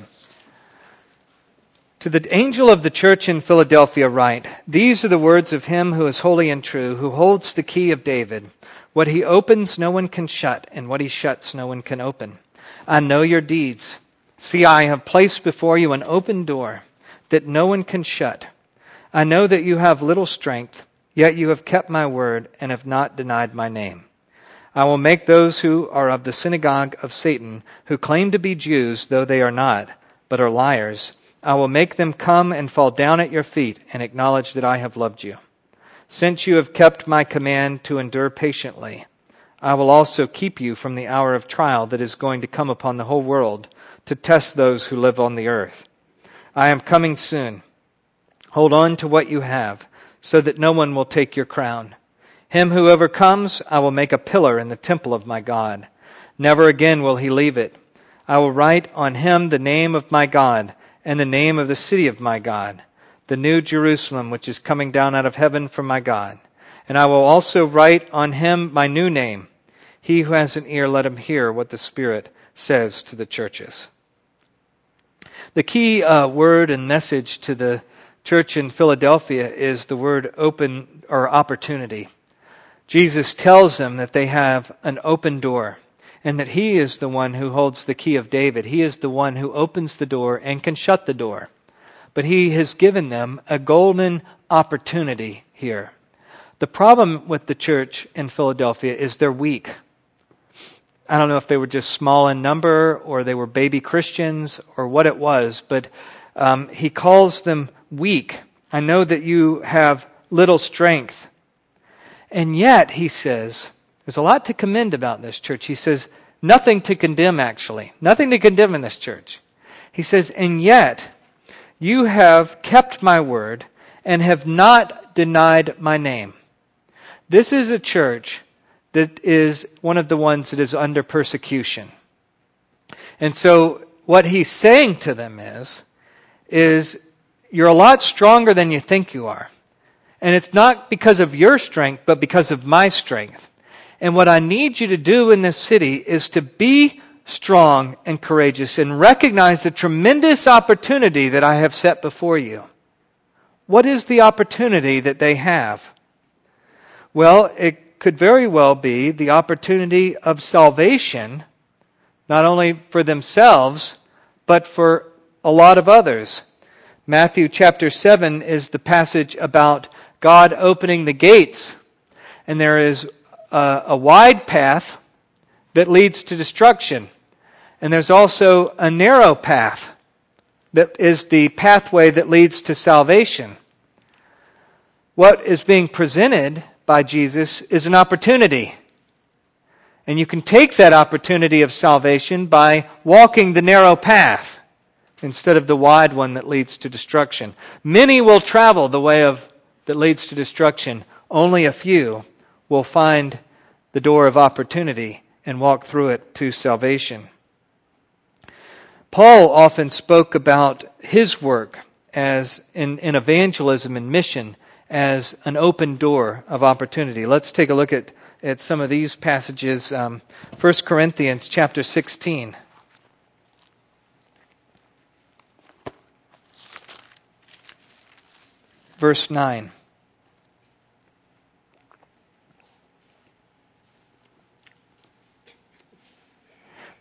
To the angel of the church in Philadelphia write, these are the words of him who is holy and true, who holds the key of David. What he opens no one can shut, and what he shuts no one can open. I know your deeds. See, I have placed before you an open door that no one can shut. I know that you have little strength, yet you have kept my word and have not denied my name. I will make those who are of the synagogue of Satan, who claim to be Jews, though they are not, but are liars, I will make them come and fall down at your feet and acknowledge that I have loved you. Since you have kept my command to endure patiently, I will also keep you from the hour of trial that is going to come upon the whole world to test those who live on the earth. I am coming soon. Hold on to what you have, so that no one will take your crown. Him who overcomes, I will make a pillar in the temple of my God. Never again will he leave it. I will write on him the name of my God and the name of the city of my God, the new Jerusalem, which is coming down out of heaven from my God. And I will also write on him my new name. He who has an ear, let him hear what the Spirit says to the churches. The key uh, word and message to the church in Philadelphia is the word open or opportunity. Jesus tells them that they have an open door and that He is the one who holds the key of David. He is the one who opens the door and can shut the door. But He has given them a golden opportunity here. The problem with the church in Philadelphia is they're weak. I don't know if they were just small in number or they were baby Christians or what it was, but um, He calls them weak. I know that you have little strength. And yet, He says, there's a lot to commend about this church. He says, nothing to condemn actually. Nothing to condemn in this church. He says, and yet, you have kept my word and have not denied my name. This is a church that is one of the ones that is under persecution. And so, what He's saying to them is, is you're a lot stronger than you think you are. And it's not because of your strength, but because of my strength. And what I need you to do in this city is to be strong and courageous and recognize the tremendous opportunity that I have set before you. What is the opportunity that they have? Well, it could very well be the opportunity of salvation, not only for themselves, but for a lot of others. Matthew chapter seven is the passage about God opening the gates, and there is a, a wide path that leads to destruction, and there's also a narrow path that is the pathway that leads to salvation. What is being presented by Jesus is an opportunity, and you can take that opportunity of salvation by walking the narrow path instead of the wide one that leads to destruction. Many will travel the way of that leads to destruction. Only a few will find the door of opportunity and walk through it to salvation. Paul often spoke about his work as in, in evangelism and mission as an open door of opportunity. Let's take a look at, at some of these passages. Um, First Corinthians chapter sixteen. Verse nine.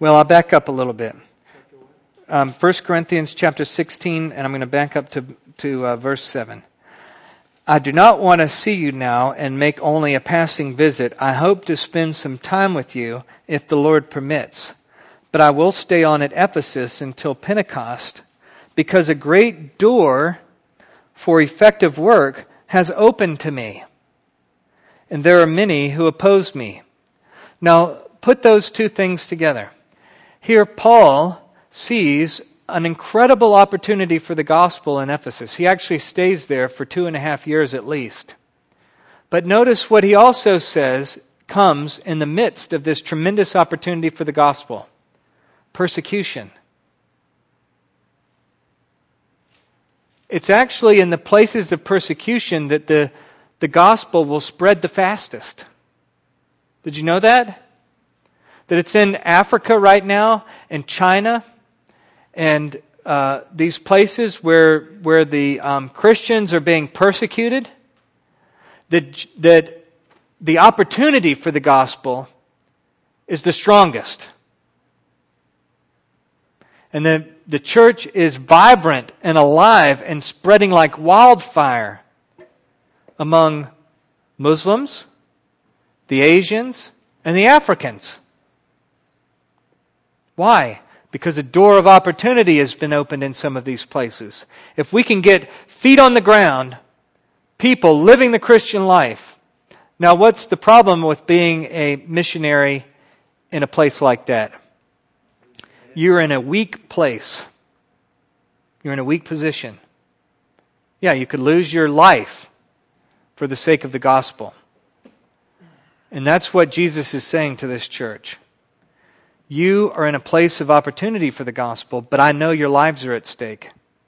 Well, I'll back up a little bit. Um, First Corinthians chapter sixteen, and I'm going to back up to, to uh, verse seven. I do not want to see you now and make only a passing visit. I hope to spend some time with you if the Lord permits. But I will stay on at Ephesus until Pentecost, because a great door for effective work has opened to me, and there are many who oppose me. Now, put those two things together. Here, Paul sees an incredible opportunity for the gospel in Ephesus. He actually stays there for two and a half years at least. But notice what he also says comes in the midst of this tremendous opportunity for the gospel. Persecution. It's actually in the places of persecution that the, the gospel will spread the fastest. Did you know that? That it's in Africa right now, and China, and uh, these places where where the um, Christians are being persecuted, that that the opportunity for the gospel is the strongest. And the, the church is vibrant and alive and spreading like wildfire among Muslims, the Asians, and the Africans. Why? Because a door of opportunity has been opened in some of these places. If we can get feet on the ground, people living the Christian life. Now, what's the problem with being a missionary in a place like that? You're in a weak place. You're in a weak position. Yeah, you could lose your life for the sake of the gospel. And that's what Jesus is saying to this church. You are in a place of opportunity for the gospel, but I know your lives are at stake.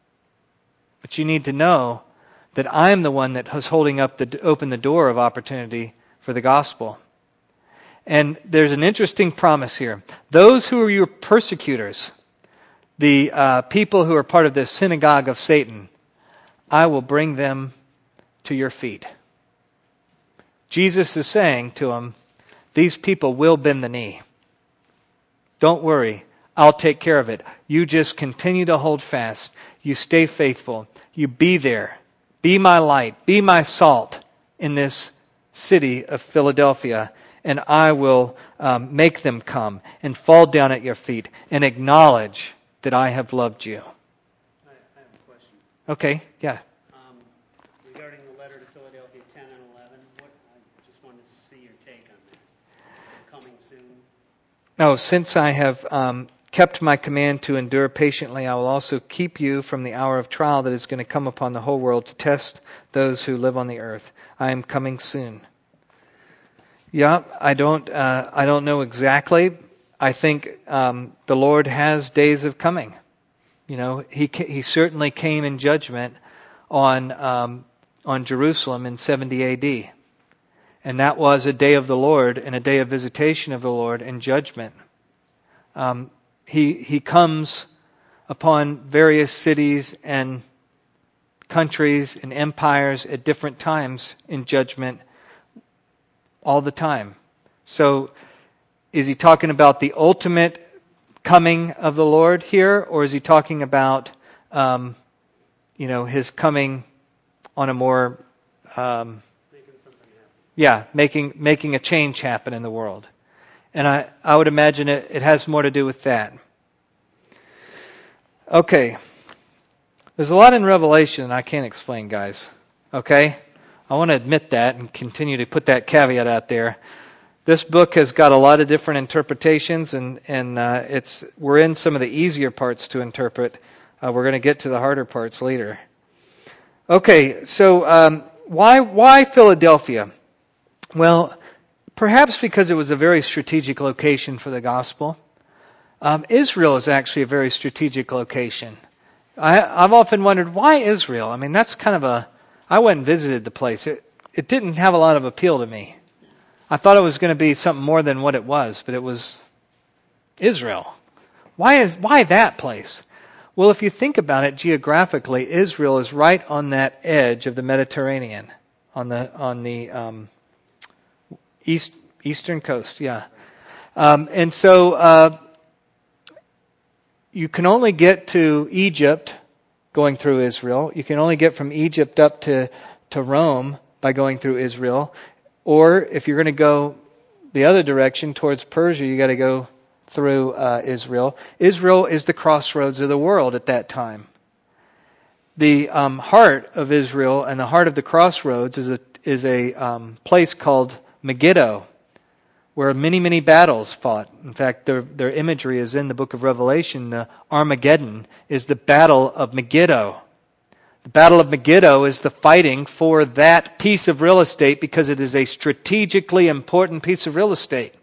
But you need to know that I'm the one that is holding up the open the door of opportunity for the gospel. And there's an interesting promise here. Those who are your persecutors, the uh, people who are part of the synagogue of Satan, I will bring them to your feet. Jesus is saying to them, these people will bend the knee. Don't worry, I'll take care of it. You just continue to hold fast. You stay faithful. You be there. Be my light. Be my salt in this city of Philadelphia. And I will um, make them come and fall down at your feet and acknowledge that I have loved you. I, I have a question. Okay, yeah. Um, regarding the letter to Philadelphia ten and eleven, what, I just wanted to see your take on that. Coming soon. No, since I have um, kept my command to endure patiently, I will also keep you from the hour of trial that is going to come upon the whole world to test those who live on the earth. I am coming soon. Yeah, I don't. Uh, I don't know exactly. I think um, the Lord has days of coming. You know, He He certainly came in judgment on um, on Jerusalem in seventy A D, and that was a day of the Lord and a day of visitation of the Lord and judgment. Um, he He comes upon various cities and countries and empires at different times in judgment. All the time. So, is he talking about the ultimate coming of the Lord here, or is he talking about, um, you know, his coming on a more, um, Making something happen. yeah, making making a change happen in the world? And I, I would imagine it, it has more to do with that. Okay, there's a lot in Revelation I can't explain, guys. Okay. I want to admit that and continue to put that caveat out there. This book has got a lot of different interpretations, and and uh, it's we're in some of the easier parts to interpret. Uh, we're going to get to the harder parts later. Okay, so um, why why Philadelphia? Well, perhaps because it was a very strategic location for the gospel. Um, Israel is actually a very strategic location. I, I've often wondered, why Israel? I mean, that's kind of a I went and visited the place. It, it didn't have a lot of appeal to me. I thought it was going to be something more than what it was, but it was Israel. Why is why that place? Well, if you think about it geographically, Israel is right on that edge of the Mediterranean, on the on the um, east eastern coast. Yeah, um, and so uh, you can only get to Egypt going through Israel. You can only get from Egypt up to, to Rome by going through Israel. Or if you're going to go the other direction towards Persia, you got to go through uh, Israel. Israel is the crossroads of the world at that time. The um, heart of Israel and the heart of the crossroads is a is a um, place called Megiddo, where many, many battles fought. In fact, their, their imagery is in the book of Revelation. The Armageddon is the battle of Megiddo. The battle of Megiddo is the fighting for that piece of real estate because it is a strategically important piece of real estate.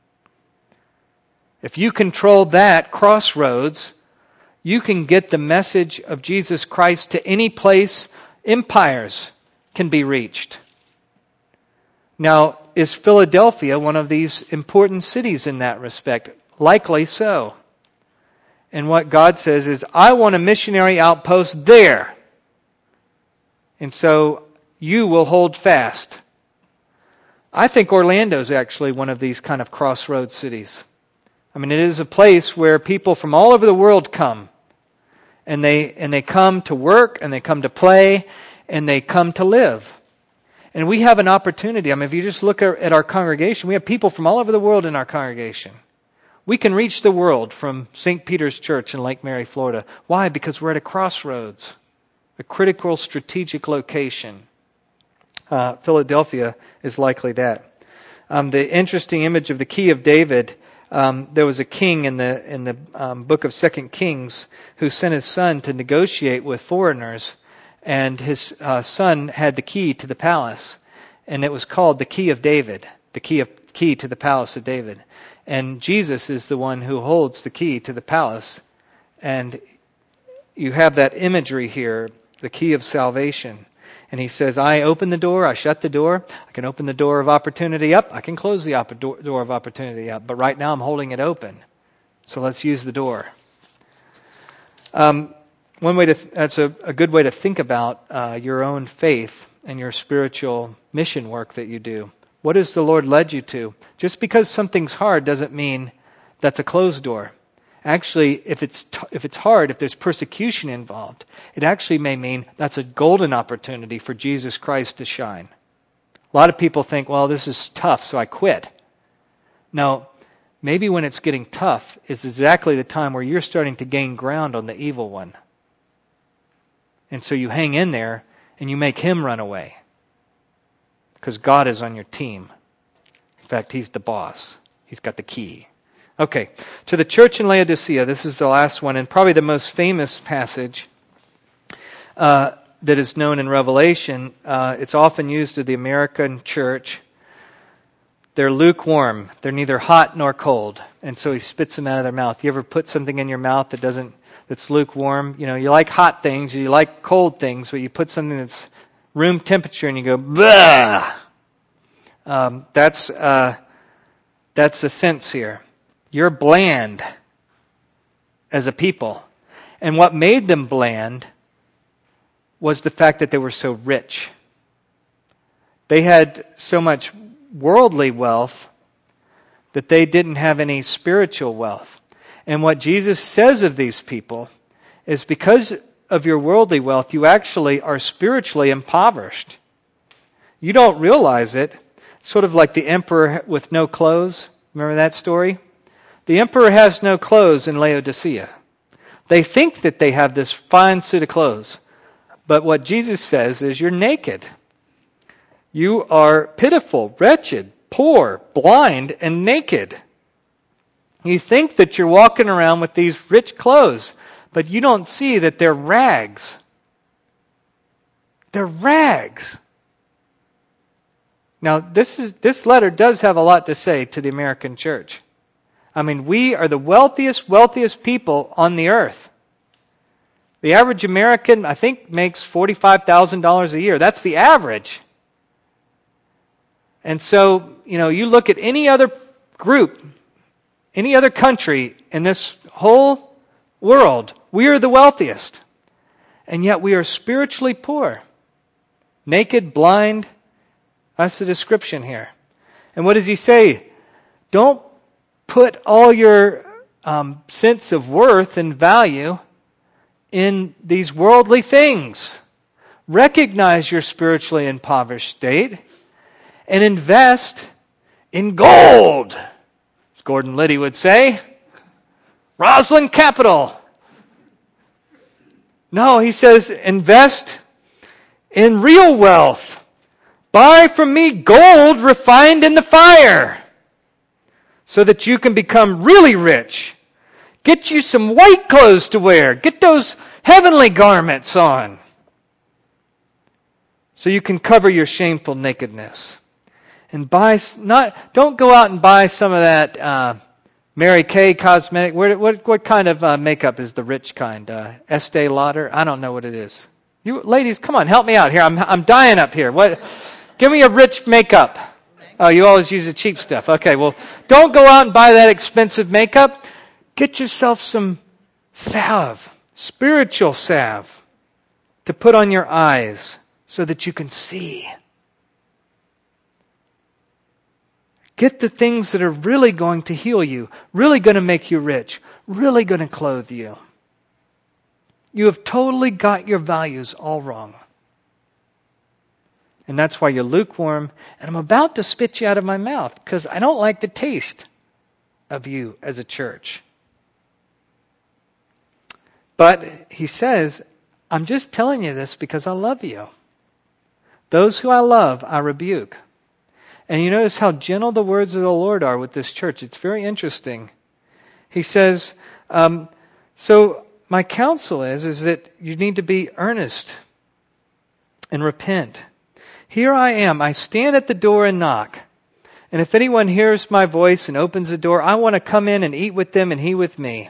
If you control that crossroads, you can get the message of Jesus Christ to any place. Empires can be reached. Now, is Philadelphia one of these important cities in that respect? Likely so. And what God says is, I want a missionary outpost there. And so you will hold fast. I think Orlando is actually one of these kind of crossroads cities. I mean, it is a place where people from all over the world come. And they and they come to work, and they come to play, and they come to live. And we have an opportunity. I mean, if you just look at our congregation, we have people from all over the world in our congregation. We can reach the world from Saint Peter's Church in Lake Mary, Florida. Why? Because we're at a crossroads, a critical strategic location. Uh, Philadelphia is likely that. Um, the interesting image of the key of David, um, there was a king in the in the um, book of Second Kings who sent his son to negotiate with foreigners. And his uh, son had the key to the palace, and it was called the key of David, the key of key to the palace of David. And Jesus is the one who holds the key to the palace. And you have that imagery here, the key of salvation. And he says, I open the door, I shut the door. I can open the door of opportunity up, I can close the op- door of opportunity up. But right now I'm holding it open. So let's use the door. Um. One way to th- that's a, a good way to think about uh, your own faith and your spiritual mission work that you do. What has the Lord led you to? Just because something's hard doesn't mean that's a closed door. Actually, if it's t- if it's hard, if there's persecution involved, it actually may mean that's a golden opportunity for Jesus Christ to shine. A lot of people think, well, this is tough, so I quit. No, maybe when it's getting tough is exactly the time where you're starting to gain ground on the evil one. And so you hang in there and you make him run away. Because God is on your team. In fact, he's the boss. He's got the key. Okay, to the church in Laodicea, this is the last one and probably the most famous passage uh, that is known in Revelation. Uh, it's often used of the American church. They're lukewarm. They're neither hot nor cold. And so he spits them out of their mouth. You ever put something in your mouth that doesn't that's lukewarm? You know, you like hot things, you like cold things, but you put something that's room temperature and you go, bah! Um, that's, uh, that's the sense here. You're bland as a people. And what made them bland was the fact that they were so rich. They had so much worldly wealth that they didn't have any spiritual wealth. And what Jesus says of these people is because of your worldly wealth, you actually are spiritually impoverished. You don't realize it. It's sort of like the emperor with no clothes. Remember that story? The emperor has no clothes in Laodicea. They think that they have this fine suit of clothes. But what Jesus says is you're naked. You are pitiful, wretched, poor, blind, and naked. You think that you're walking around with these rich clothes, but you don't see that they're rags. They're rags. Now, this is this letter does have a lot to say to the American church. I mean, we are the wealthiest, wealthiest people on the earth. The average American, I think, makes forty-five thousand dollars a year. That's the average. And so, you know, you look at any other group, any other country in this whole world, we are the wealthiest. And yet we are spiritually poor. Naked, blind. That's the description here. And what does he say? Don't put all your um, sense of worth and value in these worldly things. Recognize your spiritually impoverished state and invest in gold, as Gordon Liddy would say. Roslyn Capital. No, he says invest in real wealth. Buy from me gold refined in the fire so that you can become really rich. Get you some white clothes to wear. Get those heavenly garments on so you can cover your shameful nakedness. And buy not don't go out and buy some of that uh, Mary Kay cosmetic. What what, what kind of uh, makeup is the rich kind? Uh, Estee Lauder? I don't know what it is. You ladies, come on, help me out here. I'm I'm dying up here. What? Give me a rich makeup. Oh, you always use the cheap stuff. Okay, well, don't go out and buy that expensive makeup. Get yourself some salve, spiritual salve, to put on your eyes so that you can see. Get the things that are really going to heal you, really going to make you rich, really going to clothe you. You have totally got your values all wrong. And that's why you're lukewarm. And I'm about to spit you out of my mouth because I don't like the taste of you as a church. But he says, I'm just telling you this because I love you. Those who I love, I rebuke. And you notice how gentle the words of the Lord are with this church. It's very interesting. He says, um, so my counsel is, is that you need to be earnest and repent. Here I am. I stand at the door and knock. And if anyone hears my voice and opens the door, I want to come in and eat with them and he with me.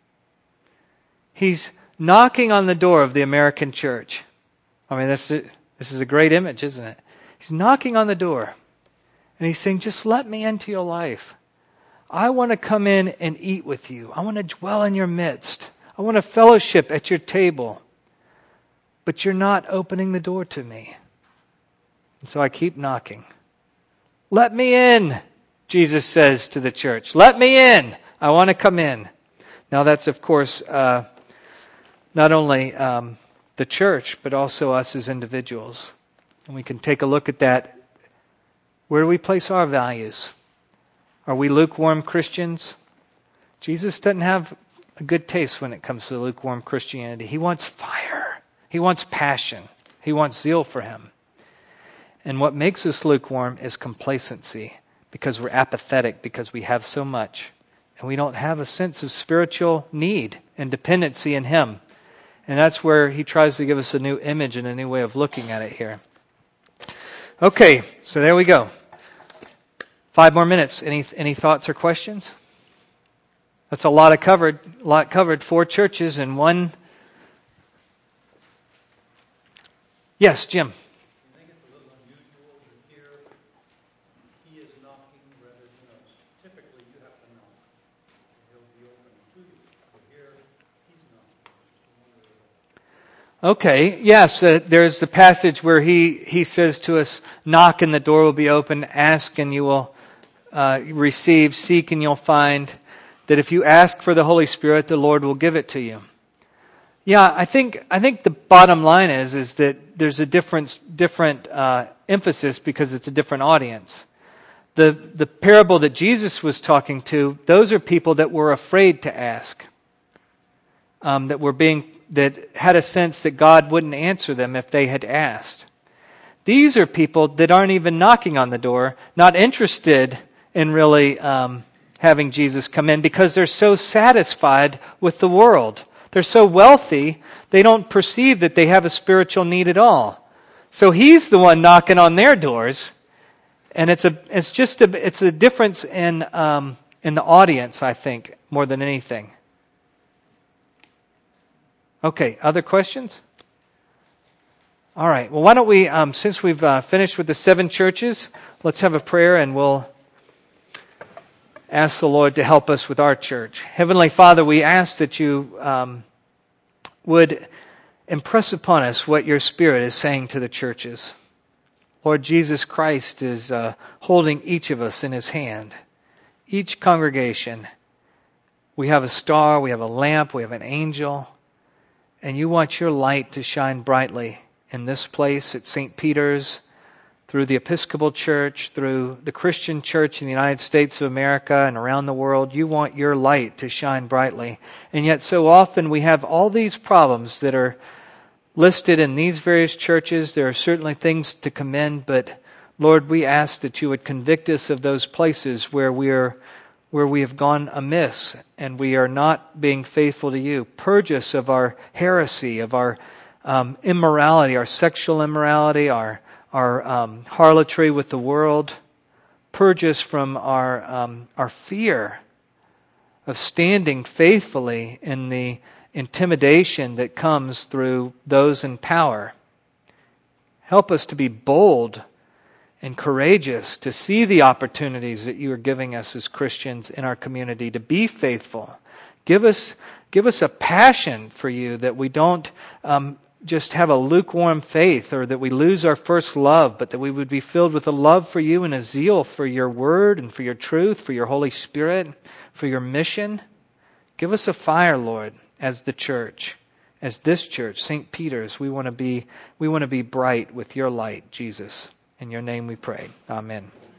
He's knocking on the door of the American church. I mean, that's, this is a great image, isn't it? He's knocking on the door. And he's saying, just let me into your life. I want to come in and eat with you. I want to dwell in your midst. I want to fellowship at your table. But you're not opening the door to me. And so I keep knocking. Let me in, Jesus says to the church. Let me in. I want to come in. Now that's, of course, uh, not only um, the church, but also us as individuals. And we can take a look at that. Where do we place our values? Are we lukewarm Christians? Jesus doesn't have a good taste when it comes to lukewarm Christianity. He wants fire. He wants passion. He wants zeal for Him. And what makes us lukewarm is complacency, because we're apathetic, because we have so much. And we don't have a sense of spiritual need and dependency in Him. And that's where He tries to give us a new image and a new way of looking at it here. Okay, so there we go. Five more minutes. Any any thoughts or questions? That's a lot of covered, lot covered. Four churches in one. Yes, Jim. I think it's a little unusual to hear he is knocking rather than us. Typically, you have to knock, and he'll be open to you. But here, he's knocking. Okay, yes, uh, there's the passage where he, he says to us, knock and the door will be open, ask and you will uh, receive, seek and you'll find, that if you ask for the Holy Spirit, the Lord will give it to you. Yeah, I think I think the bottom line is is that there's a different different uh, emphasis because it's a different audience. The the parable that Jesus was talking to, those are people that were afraid to ask, um, that were being that had a sense that God wouldn't answer them if they had asked. These are people that aren't even knocking on the door, not interested in really um, having Jesus come in because they're so satisfied with the world. They're so wealthy, they don't perceive that they have a spiritual need at all. So He's the one knocking on their doors, and it's a it's just a it's a difference in um, in the audience, I think, more than anything. Okay, other questions? All right. Well, why don't we, um, since we've uh, finished with the seven churches, let's have a prayer and we'll ask the Lord to help us with our church. Heavenly Father, we ask that you um, would impress upon us what your Spirit is saying to the churches. Lord, Jesus Christ is uh, holding each of us in His hand, each congregation, We have a star, we have a lamp, we have an angel, and you want your light to shine brightly in this place at Saint Peter's, through the Episcopal Church, through the Christian Church in the United States of America and around the world. You want your light to shine brightly. And yet so often we have all these problems that are listed in these various churches. There are certainly things to commend, but Lord, we ask that you would convict us of those places where we are, where we have gone amiss and we are not being faithful to you. Purge us of our heresy, of our um, immorality, our sexual immorality, our our um, harlotry with the world. Purge us from our um, our fear of standing faithfully in the intimidation that comes through those in power. Help us to be bold and courageous, to see the opportunities that you are giving us as Christians in our community, to be faithful. Give us, give us a passion for you, that we don't um, just have a lukewarm faith, or that we lose our first love, but that we would be filled with a love for you and a zeal for your word and for your truth, for your Holy Spirit, for your mission. Give us a fire, Lord, as the church, as this church, Saint Peter's. We want to be, we want to be bright with your light, Jesus. In your name we pray. Amen.